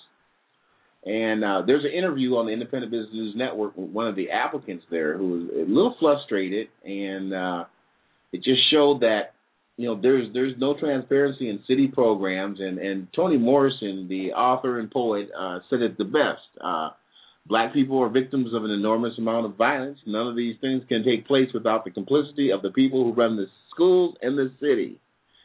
Speaker 3: And uh, there's an interview on the Independent Business News Network with one of the applicants there who was a little frustrated, and uh, it just showed that, you know, there's there's no transparency in city programs. And, and Toni Morrison, the author and poet, uh, said it the best. Uh, black people are victims of an enormous amount of violence. None of these things can take place without the complicity of the people who run the schools and the city.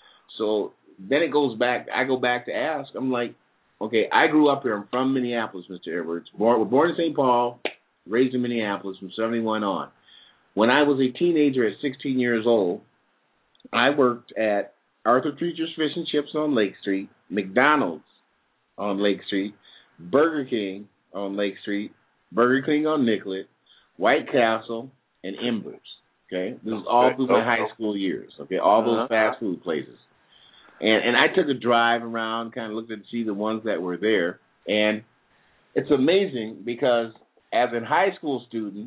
Speaker 3: So then it goes back, I go back to ask, I'm like, okay, I grew up here. I'm from Minneapolis, Mister Edwards. Born, born in Saint Paul, raised in Minneapolis from seventy-one on. When I was a teenager at sixteen years old, I worked at Arthur Treacher's Fish and Chips on Lake Street, McDonald's on Lake Street, Burger King on Lake Street, Burger King on Nicollet, White Castle, and Embers. Okay, this is all through my high school years. Okay, all those fast food places. And and I took a drive around, kind of looked at to see the ones that were there. And it's amazing because as a high school student,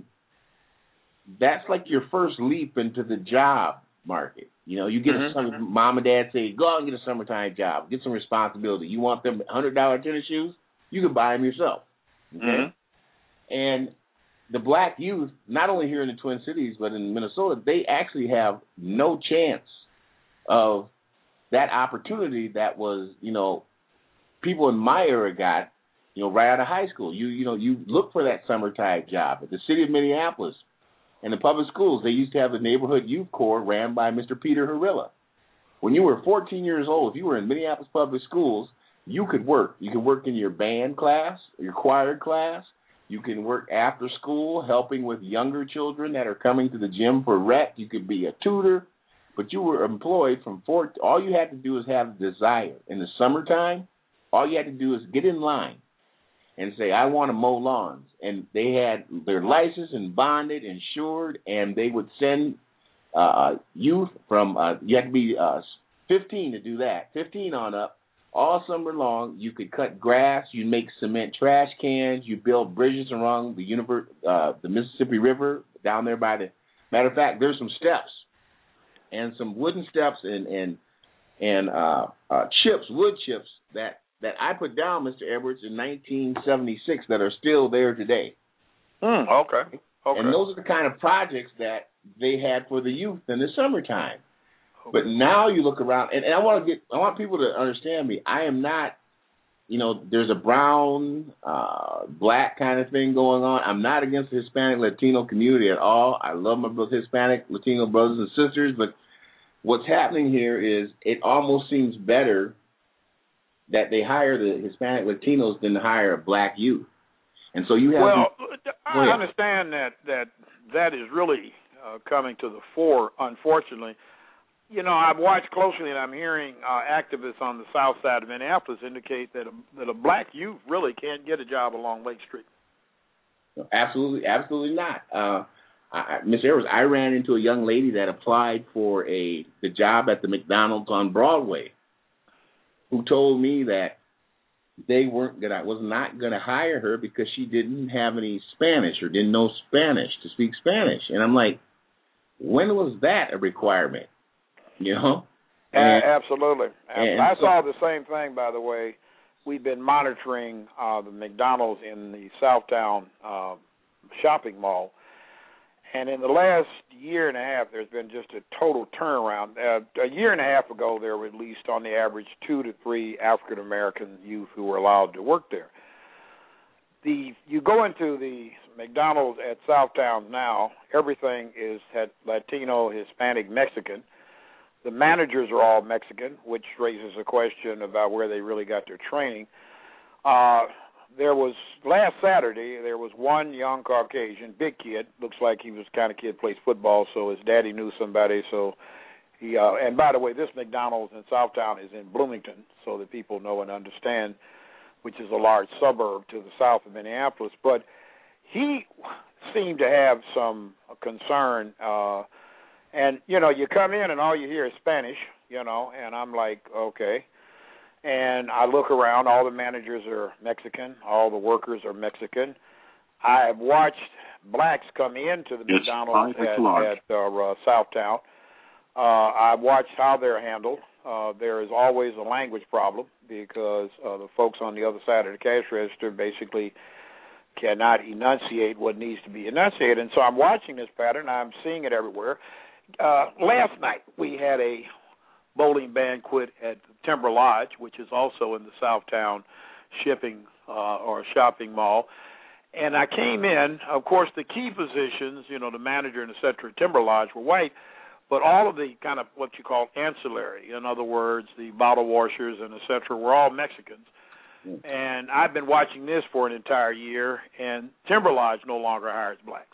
Speaker 3: that's like your first leap into the job market. You know, you get mm-hmm. a mom and dad say, go out and get a summertime job, get some responsibility. You want them one hundred dollars tennis shoes? You can buy them yourself. Okay? Mm-hmm. And the black youth, not only here in the Twin Cities, but in Minnesota, they actually have no chance of that opportunity that was, you know, people in my era got, you know, right out of high school. You, you know, you look for that summertime job. At the city of Minneapolis, in the public schools, they used to have the neighborhood youth corps ran by Mister Peter Harilla. When you were fourteen years old, if you were in Minneapolis public schools, you could work. You could work in your band class, your choir class. You can work after school helping with younger children that are coming to the gym for rec. You could be a tutor. But you were employed from four. All you had to do is have a desire. In the summertime, all you had to do is get in line and say, I want to mow lawns. And they had their license and bonded, insured, and they would send uh, youth from, uh, you had to be uh, fifteen to do that, fifteen on up. All summer long, you could cut grass, you make cement trash cans, you build bridges along the, universe, uh, the Mississippi River down there by the, matter of fact, there's some steps. And some wooden steps and and and uh, uh, chips, wood chips that, that I put down, Mister Edwards, in nineteen seventy-six that are still there today.
Speaker 4: Mm, okay. Okay.
Speaker 3: And those are the kind of projects that they had for the youth in the summertime. Okay. But now you look around, and, and I want to get, I want people to understand me. I am not, you know, there's a brown, uh, black kind of thing going on. I'm not against the Hispanic Latino community at all. I love my Hispanic Latino brothers and sisters, but what's happening here is it almost seems better that they hire the Hispanic Latinos than to hire a black youth. And so you have.
Speaker 4: Well,
Speaker 3: these,
Speaker 4: I understand that that that is really uh, coming to the fore, unfortunately. You know, I've watched closely, and I'm hearing uh, activists on the south side of Minneapolis indicate that a, that a black youth really can't get a job along Lake Street.
Speaker 3: Absolutely, absolutely not. Uh, Miz Edwards, I ran into a young lady that applied for a the job at the McDonald's on Broadway, who told me that they weren't gonna was not gonna hire her because she didn't have any Spanish or didn't know Spanish to speak Spanish. And I'm like, when was that a requirement? You know? And,
Speaker 4: uh, absolutely.
Speaker 3: And
Speaker 4: I
Speaker 3: so,
Speaker 4: saw the same thing, by the way. We've been monitoring uh, the McDonald's in the Southtown uh, shopping mall. And in the last year and a half, there's been just a total turnaround. Uh, a year and a half ago, there were at least on the average two to three African-American youth who were allowed to work there. The You go into the McDonald's at Southtown now, everything is Latino, Hispanic, Mexican. the managers are all Mexican, which raises a question about where they really got their training. Uh, there was, last Saturday, there was one young Caucasian, big kid, looks like he was the kind of kid plays football, so his daddy knew somebody, so he, uh, and by the way, this McDonald's in Southtown is in Bloomington, so that people know and understand, which is a large suburb to the south of Minneapolis, but he seemed to have some concern, uh, and, you know, you come in and all you hear is Spanish, you know, and I'm like, okay. And I look around, all the managers are Mexican, all the workers are Mexican. I have watched blacks come into the
Speaker 3: It's
Speaker 4: McDonald's at, at uh, uh, Southtown. Uh, I've watched how they're handled. Uh, there is always a language problem because uh, the folks on the other side of the cash register basically cannot enunciate what needs to be enunciated. And so I'm watching this pattern. I'm seeing it everywhere. Uh, last night we had a bowling banquet at Timber Lodge, which is also in the Southtown shipping uh, or shopping mall. And I came in, of course, the key positions, you know, the manager and et cetera, at Timber Lodge were white, but all of the kind of what you call ancillary, in other words, the bottle washers and et cetera, were all Mexicans. And I've been watching this for an entire year, and Timber Lodge no longer hires blacks.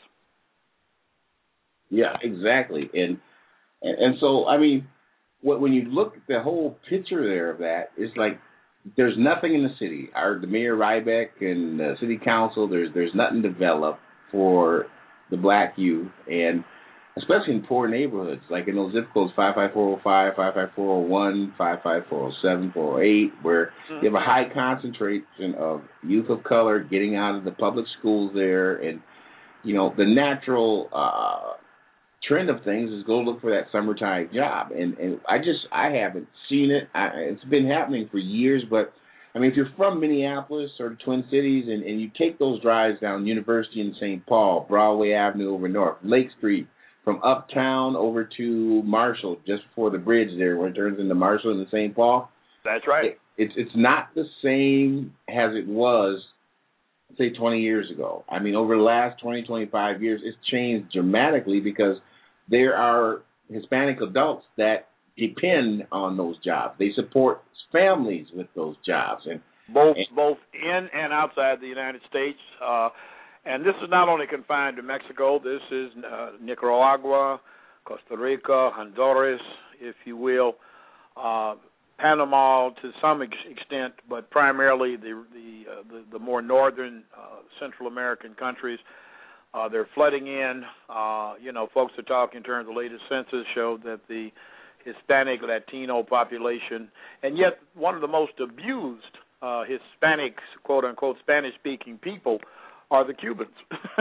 Speaker 3: Yeah, exactly. And, and and so, I mean, what, when you look at the whole picture there of that, it's like there's nothing in the city. Our the Mayor Ryback and the city council, there's there's nothing developed for the black youth, and especially in poor neighborhoods, like in those zip codes five five four oh five, five five four oh one, five five four oh seven, four oh eight, where you have a high concentration of youth of color getting out of the public schools there, and you know the natural uh, trend of things is go look for that summertime job, and and I just I haven't seen it. I, it's been happening for years, but I mean if you're from Minneapolis or the Twin Cities, and, and you take those drives down University and Saint Paul, Broadway Avenue over north, Lake Street, from uptown over to Marshall, just before the bridge there, where it turns into Marshall and Saint Paul.
Speaker 4: That's right.
Speaker 3: It, it's it's not the same as it was, say, twenty years ago. I mean, over the last twenty, twenty-five years, it's changed dramatically because there are Hispanic adults that depend on those jobs. They support families with those jobs, and
Speaker 4: both
Speaker 3: and,
Speaker 4: both in and outside the United States. Uh, and this is not only confined to Mexico. This is uh, Nicaragua, Costa Rica, Honduras, if you will, uh, Panama to some ex- extent, but primarily the the uh, the, the more northern uh, Central American countries. Uh, they're flooding in. Uh, you know, folks are talking in terms of the latest census showed that the Hispanic Latino population, and yet one of the most abused uh, Hispanic, quote unquote, Spanish speaking people are the Cubans.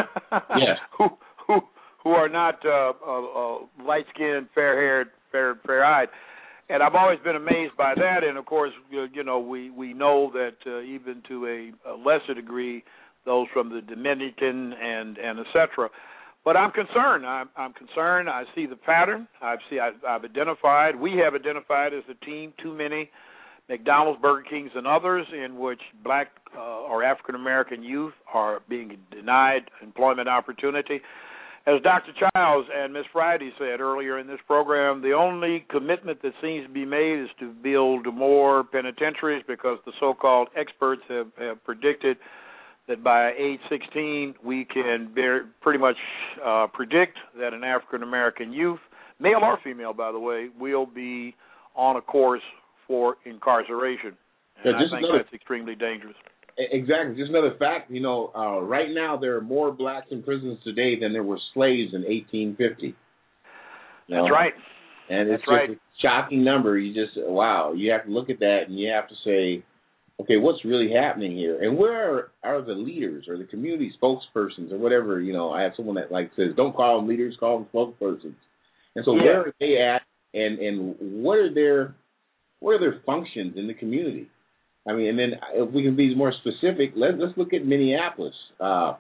Speaker 3: yes.
Speaker 4: who who who are not uh, uh, uh, light skinned, fair haired, fair fair eyed. And I've always been amazed by that. And of course, you, you know, we, we know that uh, even to a, a lesser degree, those from the Dominican and, and et cetera. But I'm concerned. I'm, I'm concerned. I see the pattern. I've see. I've, I've identified. We have identified as a team too many McDonald's, Burger Kings, and others in which black uh, or African American youth are being denied employment opportunity. As Doctor Childs and Miz Friday said earlier in this program, the only commitment that seems to be made is to build more penitentiaries because the so-called experts have, have predicted that by age sixteen, we can bear, pretty much uh, predict that an African-American youth, male or female, by the way, will be on a course for incarceration. And
Speaker 3: yeah,
Speaker 4: I think
Speaker 3: another,
Speaker 4: that's extremely dangerous.
Speaker 3: Exactly. Just another fact, you know, uh, right now there are more blacks in prisons today than there were slaves in eighteen fifty. You know?
Speaker 4: That's right.
Speaker 3: And it's
Speaker 4: that's
Speaker 3: just
Speaker 4: right.
Speaker 3: a shocking number. You just, wow, you have to look at that and you have to say, okay, what's really happening here? And where are, are the leaders or the community spokespersons or whatever? You know, I have someone that like says, don't call them leaders, call them spokespersons. And so
Speaker 4: yeah.
Speaker 3: where are they at, and, and what are their what are their functions in the community? I mean, and then if we can be more specific, let, let's look at Minneapolis, uh,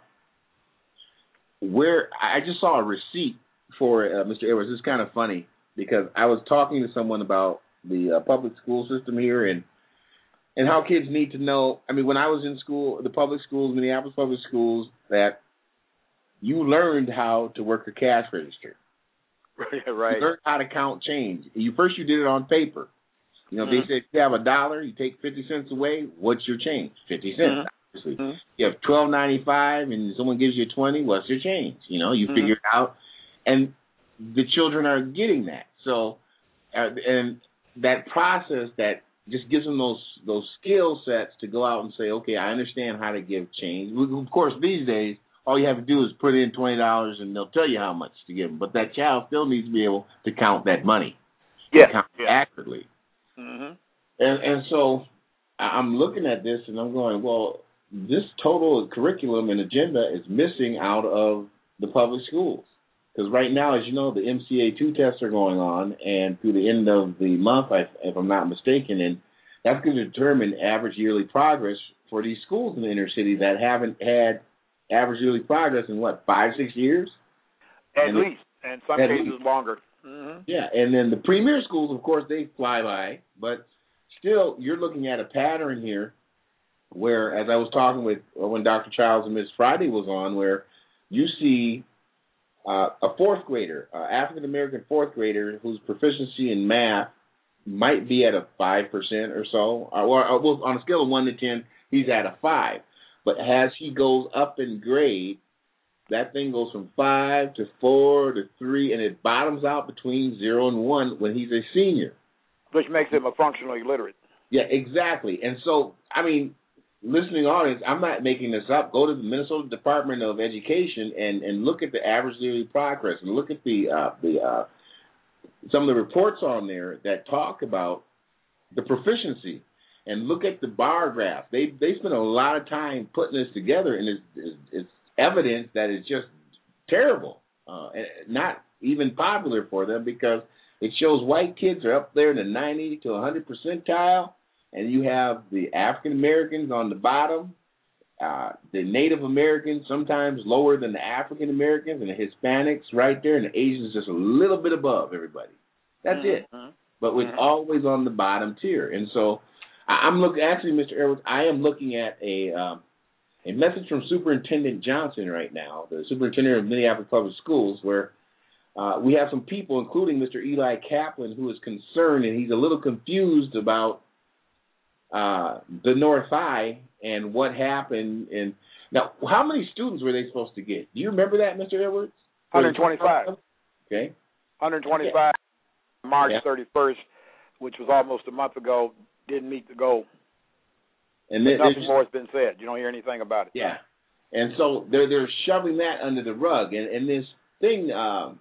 Speaker 3: where I just saw a receipt for uh, Mister Edwards. It's kind of funny because I was talking to someone about the uh, public school system here and and how kids need to know. I mean, when I was in school, the public schools, Minneapolis public schools, that you learned how to work a cash register.
Speaker 4: Right.
Speaker 3: You learn how to count change. You first you did it on paper. You know,
Speaker 4: mm-hmm.
Speaker 3: they said you have a dollar, you take fifty cents away. What's your change? Fifty cents.
Speaker 4: Mm-hmm.
Speaker 3: Obviously,
Speaker 4: mm-hmm.
Speaker 3: you have twelve ninety five, and someone gives you twenty. What's your change? You know, you
Speaker 4: mm-hmm.
Speaker 3: figure it out, and the children are getting that. So, uh, and that process that just gives them those those skill sets to go out and say, okay, I understand how to give change. Of course, these days, all you have to do is put in twenty dollars, and they'll tell you how much to give them. But that child still needs to be able to count that money,
Speaker 4: yeah,
Speaker 3: count
Speaker 4: yeah.
Speaker 3: accurately.
Speaker 4: Mm-hmm.
Speaker 3: And and so I'm looking at this, and I'm going, well, this total curriculum and agenda is missing out of the public schools. Because right now, as you know, the M C A two tests are going on, and through the end of the month, if I'm not mistaken, and that's going to determine average yearly progress for these schools in the inner city that haven't had average yearly progress in, what, five, six years?
Speaker 4: At
Speaker 3: and
Speaker 4: least, and some cases least. longer. Mm-hmm.
Speaker 3: Yeah, and then the premier schools, of course, they fly by, but still, you're looking at a pattern here where, as I was talking with, when Doctor Childs and Miz Friday was on, where you see Uh, a fourth grader, uh, African-American fourth grader whose proficiency in math might be at a five percent or so, or, or well, on a scale of one to ten, he's at a five. But as he goes up in grade, that thing goes from five to four to three, and it bottoms out between zero and one when he's a senior.
Speaker 4: Which makes him a functionally illiterate.
Speaker 3: Yeah, exactly. And so, I mean, listening audience, I'm not making this up. Go to the Minnesota Department of Education and, and look at the average yearly progress and look at the uh, the uh, some of the reports on there that talk about the proficiency, and look at the bar graph. They they spend a lot of time putting this together, and it's, it's, it's evidence that it's just terrible, uh, and not even popular for them, because it shows white kids are up there in the ninety to one hundred percentile. And you have the African Americans on the bottom, uh, the Native Americans sometimes lower than the African Americans, and the Hispanics right there, and the Asians just a little bit above everybody. That's
Speaker 4: mm-hmm.
Speaker 3: it. But it's mm-hmm. always on the bottom tier. And so I'm looking, actually, Mister Edwards, I am looking at a um, a message from Superintendent Johnson right now, the superintendent of Minneapolis Public Schools, where uh, we have some people, including Mister Eli Kaplan, who is concerned, and he's a little confused about Uh, the North High and what happened. And now, how many students were they supposed to get? Do you remember that, Mister Edwards?
Speaker 4: one hundred twenty-five.
Speaker 3: Okay.
Speaker 4: one hundred twenty-five. Yeah. March
Speaker 3: yeah.
Speaker 4: thirty-first, which was almost a month ago, didn't meet the goal.
Speaker 3: And then,
Speaker 4: nothing more has been said. You don't hear anything about it.
Speaker 3: Yeah. And so they're they're shoving that under the rug. And, and this thing, um,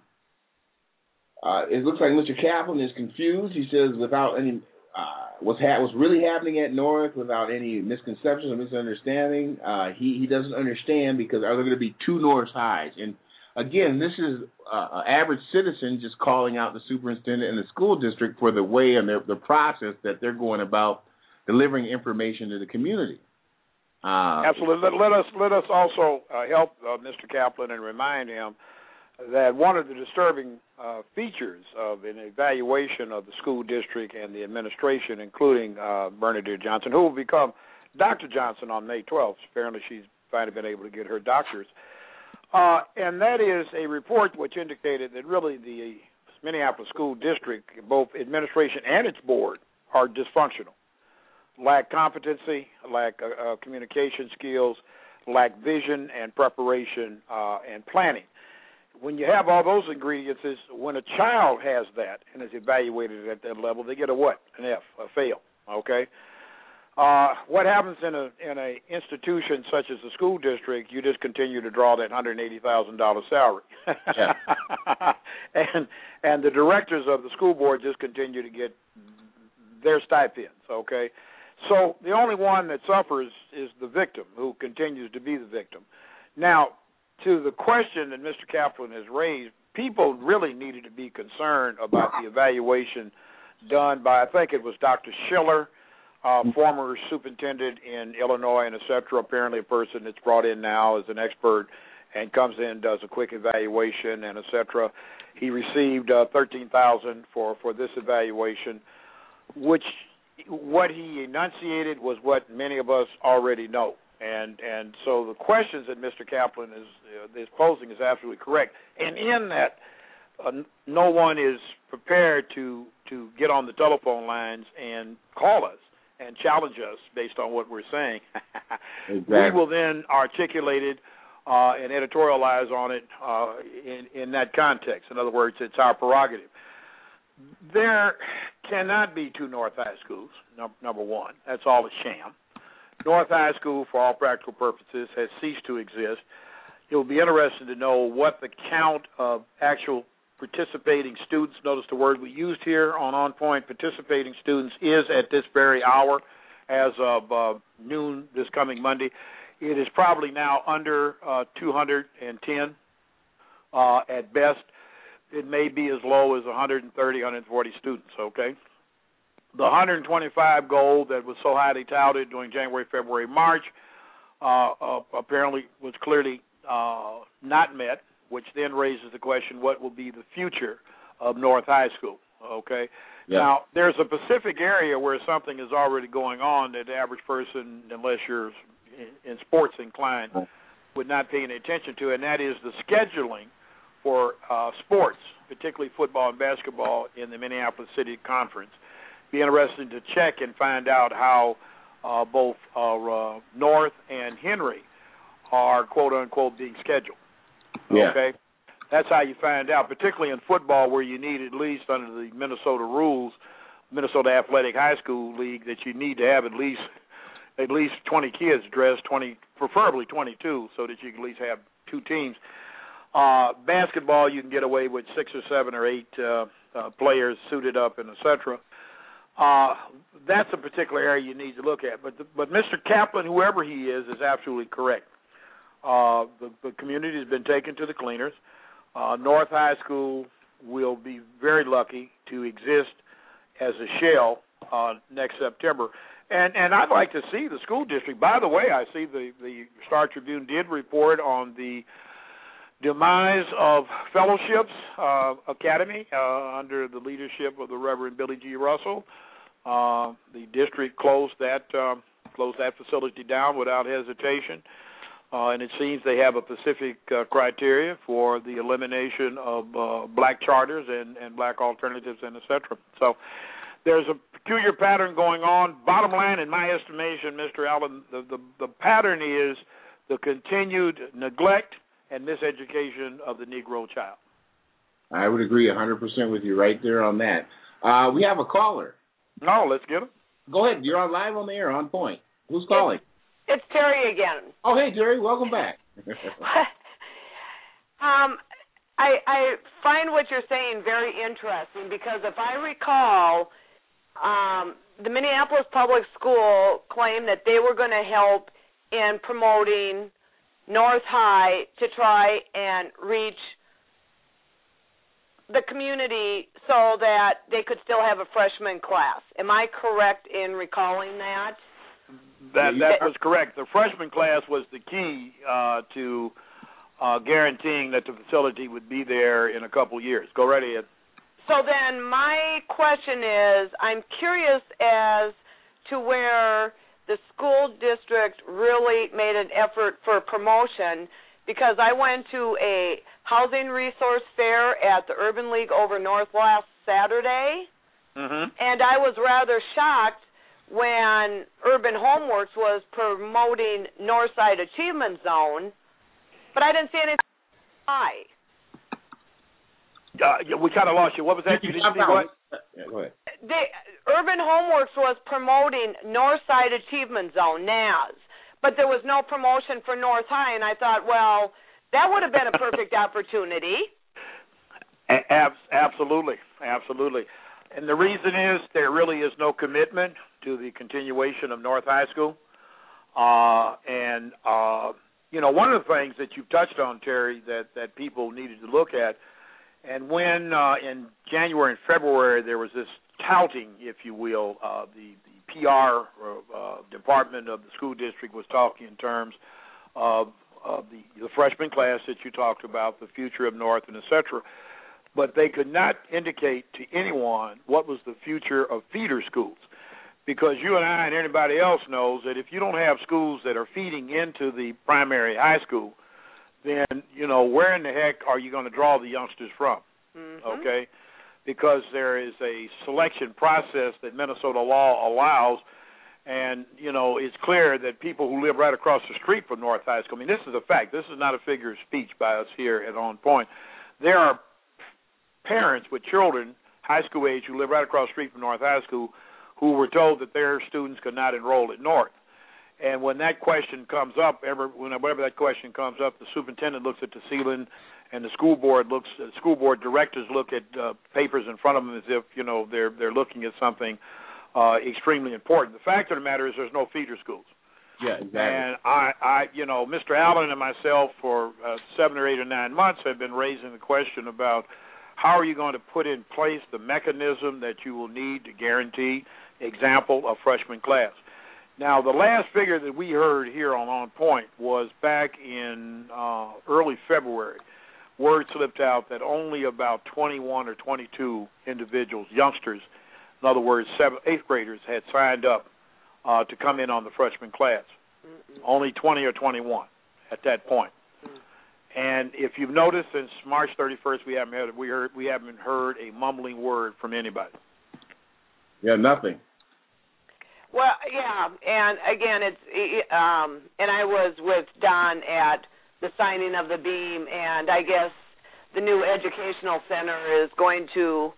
Speaker 3: uh, it looks like Mister Kaplan is confused. He says without any. Uh, what's, ha- what's really happening at North, without any misconceptions or misunderstanding, uh, he, he doesn't understand, because are there going to be two North Highs? And again, this is uh, an average citizen just calling out the superintendent and the school district for the way and the, the process that they're going about delivering information to the community. Uh,
Speaker 4: Absolutely. Let, let us let us also uh, help uh, Mister Kaplan and remind him that one of the disturbing uh, features of an evaluation of the school district and the administration, including uh, Bernadette Johnson, who will become Doctor Johnson on May twelfth. Apparently she's finally been able to get her doctor's. Uh, and that is a report which indicated that really the Minneapolis School District, both administration and its board, are dysfunctional. Lack competency, lack uh, uh, communication skills, lack vision and preparation uh, and planning. When you have all those ingredients, is when a child has that and is evaluated at that level, they get a what? An F, a fail. Okay. Uh, what happens in a in a institution such as the school district? You just continue to draw that one hundred eighty thousand dollars salary,
Speaker 3: yeah.
Speaker 4: and and the directors of the school board just continue to get their stipends. Okay. So the only one that suffers is the victim, who continues to be the victim. Now, to the question that Mister Kaplan has raised, people really needed to be concerned about the evaluation done by, I think it was Doctor Schiller, uh, former superintendent in Illinois and et cetera, apparently a person that's brought in now as an expert and comes in, does a quick evaluation and et cetera. He received uh, thirteen thousand dollars for, for this evaluation, which what he enunciated was what many of us already know. And and so the questions that Mister Kaplan is, uh, is posing is absolutely correct. And in that uh, no one is prepared to to get on the telephone lines and call us and challenge us based on what we're saying. Exactly. We will then articulate it uh, and editorialize on it uh, in, in that context. In other words, it's our prerogative. There cannot be two North High schools, num- number one. That's all a sham. North High School, for all practical purposes, has ceased to exist. It will be interesting to know what the count of actual participating students, notice the word we used here on On Point, participating students, is at this very hour as of uh, noon this coming Monday. It is probably now under uh, two hundred ten uh, at best. It may be as low as one hundred thirty, one hundred forty students, okay? The one hundred twenty-five goal that was so highly touted during January, February, March uh, uh, apparently was clearly uh, not met, which then raises the question, what will be the future of North High School, okay? Yeah. Now, there's a specific area where something is already going on that the average person, unless you're in sports inclined, would not pay any attention to, and that is the scheduling for uh, sports, particularly football and basketball in the Minneapolis City Conference. Be interested to check and find out how uh, both uh, uh, North and Henry are, quote-unquote, being scheduled.
Speaker 3: Yeah.
Speaker 4: Okay? That's how you find out, particularly in football where you need at least under the Minnesota rules, Minnesota Athletic High School League, that you need to have at least at least twenty kids dressed, twenty, preferably twenty-two, so that you can at least have two teams. Uh, basketball, you can get away with six or seven or eight uh, uh, players suited up and et cetera. Uh, that's a particular area you need to look at. But the, but Mister Kaplan, whoever he is, is absolutely correct. Uh, the, the community has been taken to the cleaners. Uh, North High School will be very lucky to exist as a shell uh, next September. And and I'd like to see the school district. By the way, I see the, the Star Tribune did report on the demise of Fellowships uh, Academy uh, under the leadership of the Reverend Billy G. Russell. Uh, the district closed that uh, closed that facility down without hesitation, uh, and it seems they have a specific uh, criteria for the elimination of uh, black charters and, and black alternatives and et cetera. So there's a peculiar pattern going on. Bottom line, in my estimation, Mister Allen, the, the, the pattern is the continued neglect and miseducation of the Negro child.
Speaker 3: I would agree one hundred percent with you right there on that. Uh, we have a caller.
Speaker 4: No, let's get him.
Speaker 3: Go ahead. You're on live on the air, On Point. Who's calling?
Speaker 5: It's, it's Terry again.
Speaker 3: Oh, hey, Terry. Welcome back.
Speaker 5: um, I, I find what you're saying very interesting because if I recall, um, the Minneapolis Public School claimed that they were going to help in promoting North High to try and reach the community so that they could still have a freshman class. Am I correct in recalling that?
Speaker 4: That that was correct. The freshman class was the key uh, to uh, guaranteeing that the facility would be there in a couple years. Go right ahead.
Speaker 5: So then my question is, I'm curious as to where the school district really made an effort for promotion, because I went to a housing resource fair at the Urban League over North last Saturday,
Speaker 4: mm-hmm.
Speaker 5: and I was rather shocked when Urban Homeworks was promoting Northside Achievement Zone, but I didn't see anything high.
Speaker 4: Uh, yeah, we kind of lost you. What was that? You didn't see what?
Speaker 3: Yeah, go ahead.
Speaker 5: They, Urban Homeworks was promoting Northside Achievement Zone, N A Z, but there was no promotion for North High, and I thought, well, that would have been a perfect opportunity.
Speaker 4: A- absolutely, absolutely. And the reason is there really is no commitment to the continuation of North High School. Uh, and, uh, you know, one of the things that you've touched on, Terry, that, that people needed to look at, and when uh, in January and February there was this touting, if you will, uh, the, the P R uh, department of the school district was talking in terms of, of the, the freshman class that you talked about, the future of North, and et cetera. But they could not indicate to anyone what was the future of feeder schools, because you and I and anybody else knows that if you don't have schools that are feeding into the primary high school, then, you know, where in the heck are you going to draw the youngsters from?
Speaker 5: Mm-hmm.
Speaker 4: Okay, because there is a selection process that Minnesota law allows. And, you know, it's clear that people who live right across the street from North High School, I mean, this is a fact. This is not a figure of speech by us here at On Point. There are parents with children, high school age, who live right across the street from North High School who were told that their students could not enroll at North. And when that question comes up, ever, whenever that question comes up, the superintendent looks at the ceiling and the school board looks, the school board directors look at uh, papers in front of them as if, you know, they're they're looking at something Uh, extremely important. The fact of the matter is there's no feeder schools.
Speaker 3: Yeah, exactly.
Speaker 4: And I, I you know, Mister Allen and myself for uh, seven or eight or nine months have been raising the question about how are you going to put in place the mechanism that you will need to guarantee, example, a freshman class. Now, the last figure that we heard here on On Point was back in uh, early February. Word slipped out that only about twenty-one or twenty-two individuals, youngsters, in other words, seventh, eighth graders had signed up uh, to come in on the freshman class. Mm-mm. Only twenty or twenty-one at that point. Mm. And if you've noticed, since March thirty-first, we haven't heard we heard we haven't heard a mumbling word from anybody.
Speaker 3: Yeah, nothing.
Speaker 5: Well, yeah, and again, it's um, and I was with Don at the signing of the beam, and I guess the new educational center is going to.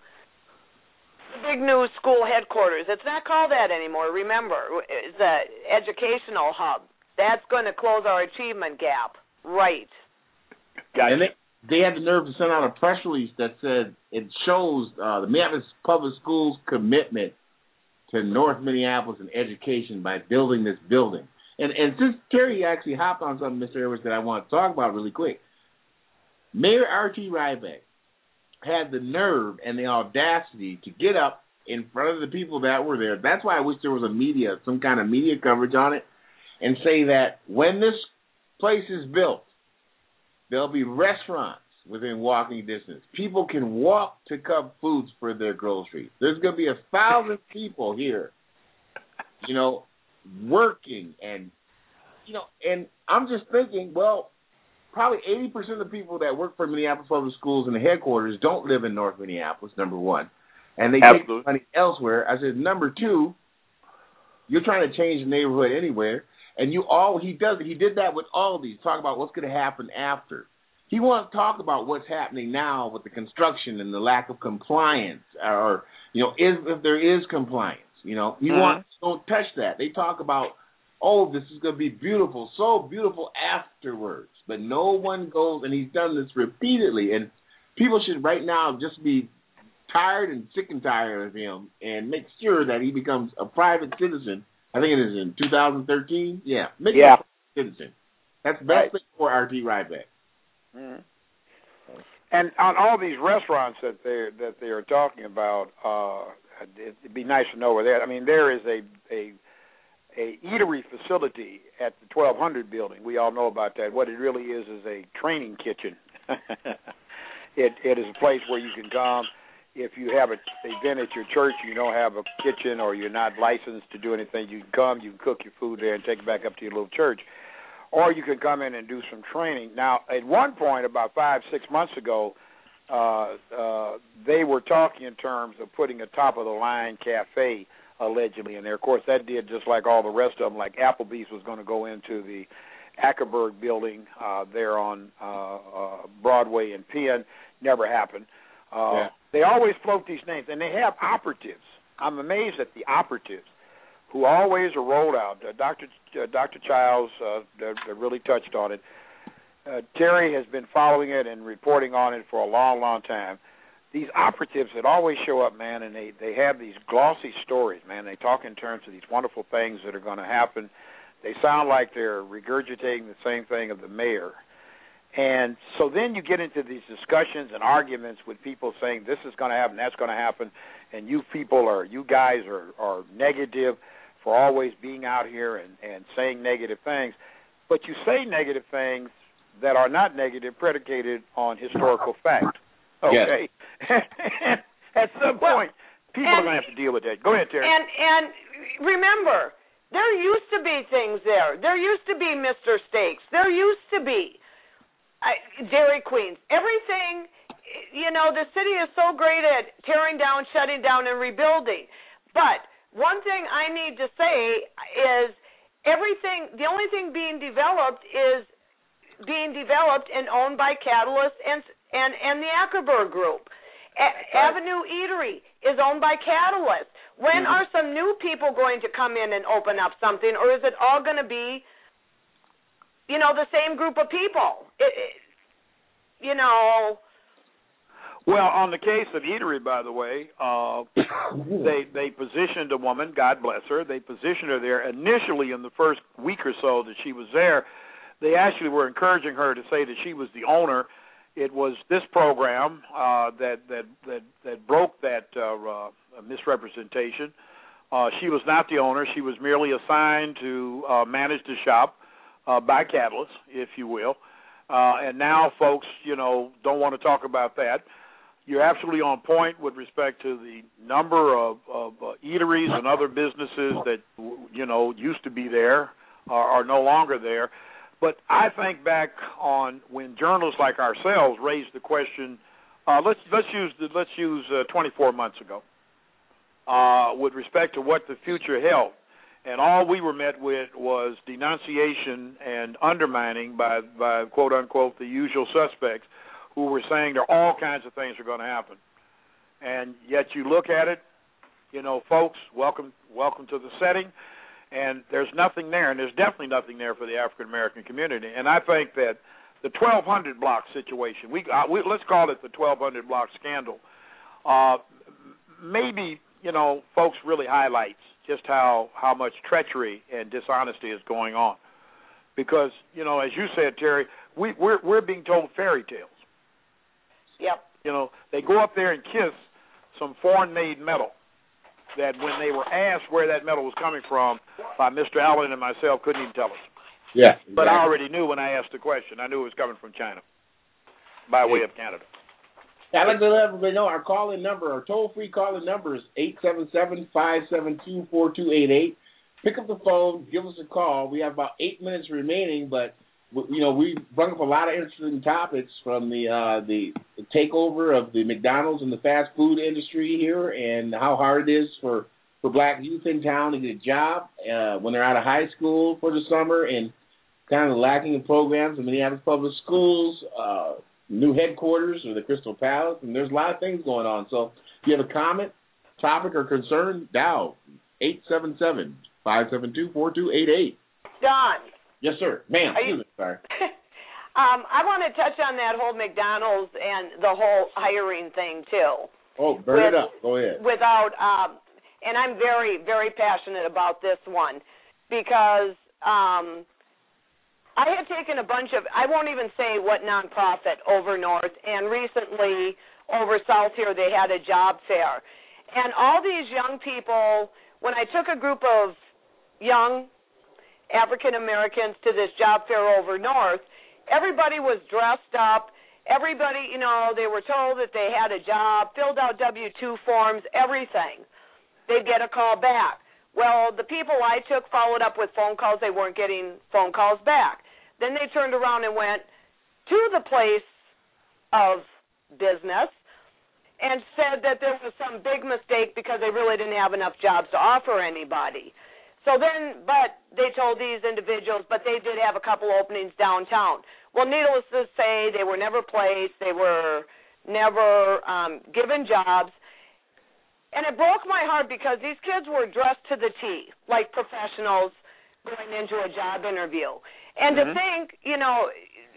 Speaker 5: The big new school headquarters. It's not called that anymore. Remember, it's the educational hub. That's going to close our achievement gap. Right.
Speaker 3: Gotcha. And they, they had the nerve to send out a press release that said it shows uh, the Minneapolis Public Schools' commitment to North Minneapolis and education by building this building. And and since Terry actually hopped on something, Mister Edwards, that I want to talk about really quick, Mayor R T Ryback had the nerve and the audacity to get up in front of the people that were there. That's why I wish there was a media, some kind of media coverage on it, and say that when this place is built, there'll be restaurants within walking distance. People can walk to Cub Foods for their groceries. There's going to be a thousand people here, you know, working. And, you know, and I'm just thinking, well, probably eighty percent of the people that work for Minneapolis Public Schools in the headquarters don't live in North Minneapolis, number one. And they
Speaker 4: Absolutely.
Speaker 3: take money elsewhere. I said, number two, you're trying to change the neighborhood anywhere. And you all he does he did that with all of these. Talk about what's going to happen after. He wants to talk about what's happening now with the construction and the lack of compliance, or you know, if, if there is compliance. You know, he mm-hmm. wants don't touch that. They talk about, oh, this is going to be beautiful, so beautiful afterwards. But no one goes, and he's done this repeatedly. And people should right now just be tired and sick and tired of him and make sure that he becomes a private citizen. I think it is in two thousand thirteen. Yeah, make
Speaker 4: yeah.
Speaker 3: him a citizen. That's the best right. thing for R T Ryback.
Speaker 4: Mm-hmm. And on all these restaurants that they that they are talking about, uh, it'd be nice to know where they're at. I mean, there is a a a eatery facility at the twelve hundred building. We all know about that. What it really is is a training kitchen. it it is a place where you can come. If you have an event at your church, you don't have a kitchen or you're not licensed to do anything, you can come, you can cook your food there and take it back up to your little church. Or you can come in and do some training. Now, at one point, about five, six months ago, uh, uh, they were talking in terms of putting a top-of-the-line cafe, allegedly, in there. Of course, that did just like all the rest of them, like Applebee's was going to go into the Ackerberg building uh, there on uh, uh, Broadway and Penn. Never happened. Uh, yeah. They always float these names, and they have operatives. I'm amazed at the operatives who always are rolled out. Uh, Doctor Uh, Doctor Childs uh, they, they really touched on it. Uh, Terry has been following it and reporting on it for a long, long time. These operatives that always show up, man, and they, they have these glossy stories, man. They talk in terms of these wonderful things that are going to happen. They sound like they're regurgitating the same thing of the mayor. And so then you get into these discussions and arguments with people saying this is going to happen, that's going to happen, and you people are, you guys are, are negative for always being out here and, and saying negative things. But you say negative things that are not negative, predicated on historical fact. Okay? Yes. At some point, people
Speaker 5: and,
Speaker 4: are going to have to deal with that. Go ahead, Terry.
Speaker 5: And, and remember, there used to be things there. There used to be Mister Steaks. There used to be I, Dairy Queens. Everything you know, the city is so great at tearing down, shutting down, and rebuilding. But one thing I need to say is everything, the only thing being developed is being developed and owned by Catalyst and and, and the Ackerberg Group. A- right. Avenue Eatery is owned by Catalyst. When mm-hmm. are some new people going to come in and open up something, or is it all going to be, you know, the same group of people? It, it, you know.
Speaker 4: Well, on the case of Eatery, by the way, uh, they they positioned a woman, God bless her, they positioned her there initially in the first week or so that she was there. They actually were encouraging her to say that she was the owner. It was this program uh, that, that that that broke that uh, uh, misrepresentation. Uh, she was not the owner. She was merely assigned to uh, manage the shop uh, by Catalyst, if you will. Uh, and now folks, you know, don't want to talk about that. You're absolutely on point with respect to the number of, of uh, eateries and other businesses that, you know, used to be there are, are no longer there. But I think back on when journalists like ourselves raised the question. Uh, let's let's use the, let's use uh, twenty-four months ago, uh, with respect to what the future held, and all we were met with was denunciation and undermining by by quote unquote the usual suspects, who were saying there are all kinds of things are going to happen, and yet you look at it, you know, folks, welcome welcome to the setting. And there's nothing there, and there's definitely nothing there for the African-American community. And I think that the twelve hundred block situation, we, uh, we let's call it the twelve hundred block scandal, uh, maybe, you know, folks really highlights just how, how much treachery and dishonesty is going on. Because, you know, as you said, Terry, we, we're, we're being told fairy tales.
Speaker 5: Yep.
Speaker 4: You know, they go up there and kiss some foreign-made metal that when they were asked where that metal was coming from by Mister Allen and myself, couldn't even tell us.
Speaker 3: Yeah. Exactly.
Speaker 4: But I already knew when I asked the question. I knew it was coming from China by way of Canada.
Speaker 3: Yeah, I'd like to let everybody know our call-in number, our toll-free call-in number is eight seven seven, five seven two, four two eight eight. Pick up the phone, give us a call. We have about eight minutes remaining, but you know, we brought up a lot of interesting topics from the, uh, the the takeover of the McDonald's and the fast food industry here, and how hard it is for, for black youth in town to get a job uh, when they're out of high school for the summer, and kind of lacking in programs in Minneapolis public schools, uh, new headquarters or the Crystal Palace, and there's a lot of things going on. So if you have a comment, topic, or concern, dial eight seven seven, five seven two, four two eight eight.
Speaker 5: Don.
Speaker 3: Yes, sir. Ma'am,
Speaker 5: Are you,
Speaker 3: excuse me, sorry.
Speaker 5: um, I want to touch on that whole McDonald's and the whole hiring thing, too.
Speaker 3: Oh, burn
Speaker 5: With,
Speaker 3: it up. Go ahead.
Speaker 5: Without, um, and I'm very, very passionate about this one, because um, I had taken a bunch of, I won't even say what nonprofit over north, and recently over south here they had a job fair. And all these young people, when I took a group of young African Americans to this job fair over north, everybody was dressed up. Everybody, you know, they were told that they had a job, filled out W two forms, everything. They'd get a call back. Well, the people I took followed up with phone calls. They weren't getting phone calls back. Then they turned around and went to the place of business and said that there was some big mistake because they really didn't have enough jobs to offer anybody. So then, but they told these individuals, but they did have a couple openings downtown. Well, needless to say, they were never placed. They were never um, given jobs. And it broke my heart because these kids were dressed to the T, like professionals going into a job interview. And mm-hmm. to think, you know,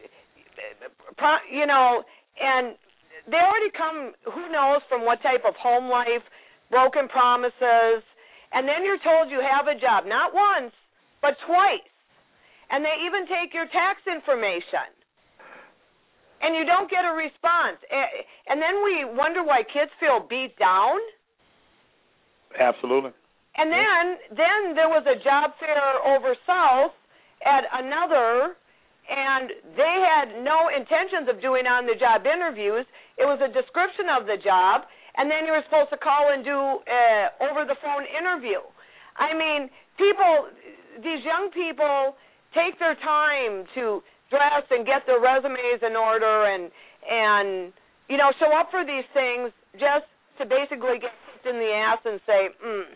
Speaker 5: you know, and they already come, who knows from what type of home life, broken promises. And then you're told you have a job, not once, but twice. And they even take your tax information. And you don't get a response. And then we wonder why kids feel beat down.
Speaker 4: Absolutely.
Speaker 5: And then, then there was a job fair over south at another, and they had no intentions of doing on-the-job interviews. It was a description of the job, and then you were supposed to call and do uh, over-the-phone interview. I mean, people, these young people take their time to dress and get their resumes in order and and you know, show up for these things just to basically get kicked in the ass and say, mm.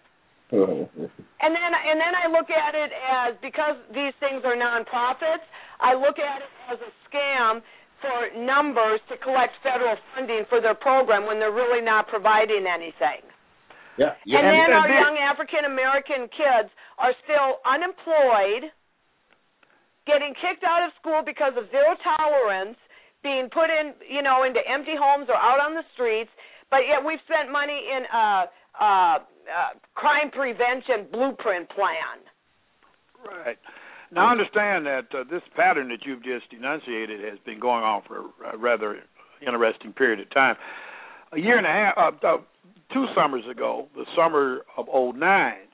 Speaker 5: And then and then I look at it as, because these things are nonprofits, I look at it as a scam for numbers to collect federal funding for their program when they're really not providing anything.
Speaker 3: Yeah. yeah.
Speaker 5: And, and then
Speaker 2: and
Speaker 5: our
Speaker 2: they,
Speaker 5: young African-American kids are still unemployed, getting kicked out of school because of zero tolerance, being put in, you know, into empty homes or out on the streets, but yet we've spent money in a, a, a crime prevention blueprint plan.
Speaker 4: Right. Now, I understand that uh, this pattern that you've just enunciated has been going on for a rather interesting period of time. A year and a half, uh, uh, two summers ago, the summer of oh nine,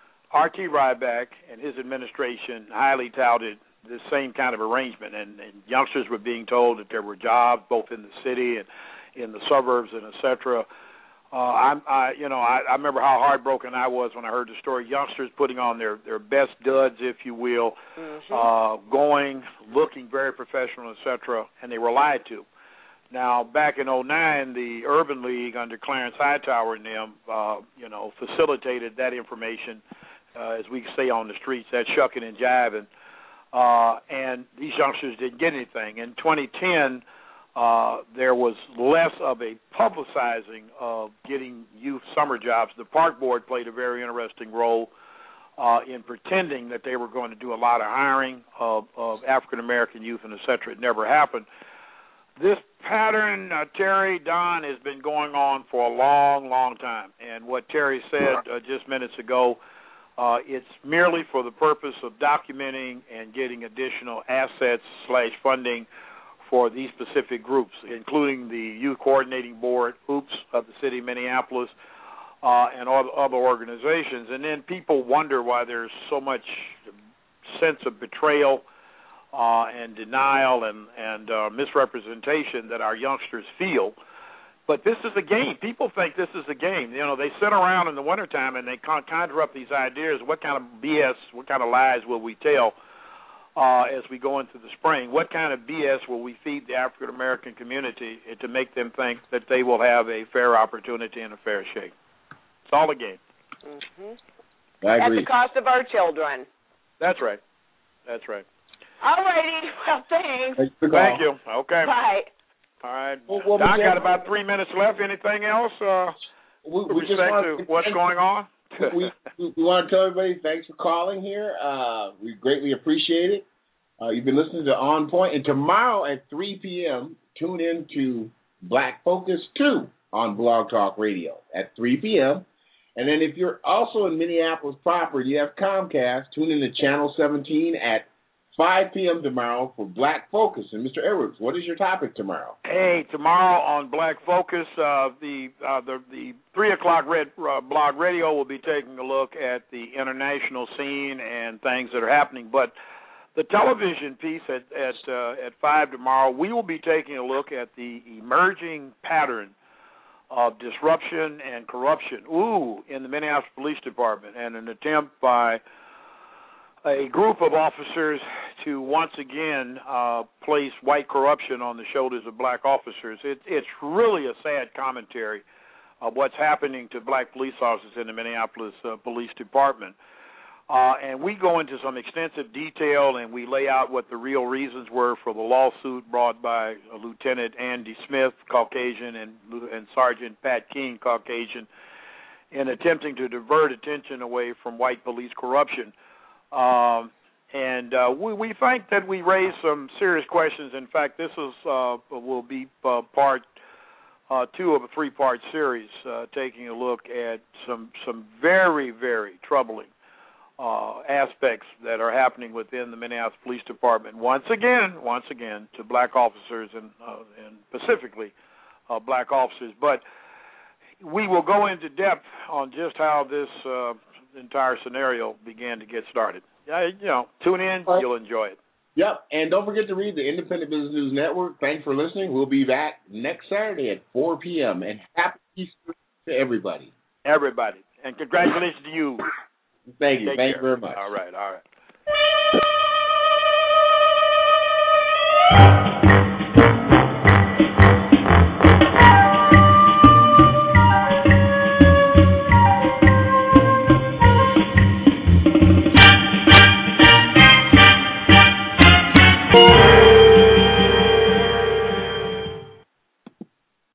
Speaker 4: R T Ryback and his administration highly touted the same kind of arrangement, and, and youngsters were being told that there were jobs both in the city and in the suburbs and et cetera. Uh, I, I, you know, I, I remember how heartbroken I was when I heard the story. Youngsters putting on their, their best duds, if you will,
Speaker 5: mm-hmm.
Speaker 4: uh, going, looking very professional, et cetera, and they were lied to. Now, back in oh nine, the Urban League under Clarence Hightower and them, uh, you know, facilitated that information, uh, as we say on the streets, that shucking and jiving. Uh, and these youngsters didn't get anything. In twenty ten, uh, there was less of a publicizing of getting youth summer jobs. The Park Board played a very interesting role uh, in pretending that they were going to do a lot of hiring of, of African-American youth and et cetera. It never happened. This pattern, uh, Terry, Don, has been going on for a long, long time. And what Terry said uh, just minutes ago, uh, it's merely for the purpose of documenting and getting additional assets slash funding for these specific groups, including the Youth Coordinating Board, OOPS, of the city of Minneapolis, uh, and all other organizations. And then people wonder why there's so much sense of betrayal uh, and denial and, and uh, misrepresentation that our youngsters feel. But this is a game. People think this is a game. You know, they sit around in the wintertime and they conjure up these ideas. What kind of B S, what kind of lies will we tell uh, as we go into the spring? What kind of B S will we feed the African-American community to make them think that they will have a fair opportunity and a fair shake? It's all a game.
Speaker 5: Mm-hmm. I agree. At the cost of our children.
Speaker 4: That's right. That's right.
Speaker 5: All righty. Well, thanks.
Speaker 3: Thanks for
Speaker 4: Thank you. Okay.
Speaker 5: Bye.
Speaker 4: All right.
Speaker 3: Well, well,
Speaker 4: Don, got about three minutes left. Anything else uh,
Speaker 3: we,
Speaker 4: with
Speaker 3: we
Speaker 4: respect
Speaker 3: just
Speaker 4: to what's going on?
Speaker 3: we, we, we want to tell everybody thanks for calling here. Uh, we greatly appreciate it. Uh, you've been listening to On Point, and tomorrow at three p.m., tune in to Black Focus two on Blog Talk Radio at three p.m. And then if you're also in Minneapolis proper, you have Comcast, tune in to Channel seventeen at five p.m. tomorrow for Black Focus. And Mister Edwards, what is your topic tomorrow?
Speaker 4: Hey, tomorrow on Black Focus, uh, the, uh, the the three o'clock red uh, blog radio will be taking a look at the international scene and things that are happening. But the television piece at at uh, at five tomorrow, we will be taking a look at the emerging pattern of disruption and corruption, ooh, in the Minneapolis Police Department, and an attempt by a group of officers to once again uh, place white corruption on the shoulders of black officers. It, it's really a sad commentary of what's happening to black police officers in the Minneapolis uh, Police Department. Uh, and we go into some extensive detail, and we lay out what the real reasons were for the lawsuit brought by uh, Lieutenant Andy Smith, Caucasian, and, and Sergeant Pat King, Caucasian, in attempting to divert attention away from white police corruption. Um, and uh, we, we think that we raised some serious questions. In fact, this is uh, will be uh, part uh, two of a three-part series, uh, taking a look at some some very, very troubling uh, aspects that are happening within the Minneapolis Police Department. Once again, once again, to black officers and, uh, and specifically uh, black officers. But we will go into depth on just how this Uh, entire scenario began to get started. Yeah, you know, tune in, right. You'll enjoy it.
Speaker 3: Yep, and don't forget to read the Independent Business News Network. Thanks for listening. We'll be back next Saturday at four p.m. And happy Easter to everybody.
Speaker 4: Everybody. And congratulations to you.
Speaker 3: Thank you.
Speaker 4: Take
Speaker 3: Thank
Speaker 4: care.
Speaker 3: you very much.
Speaker 4: All right, all right.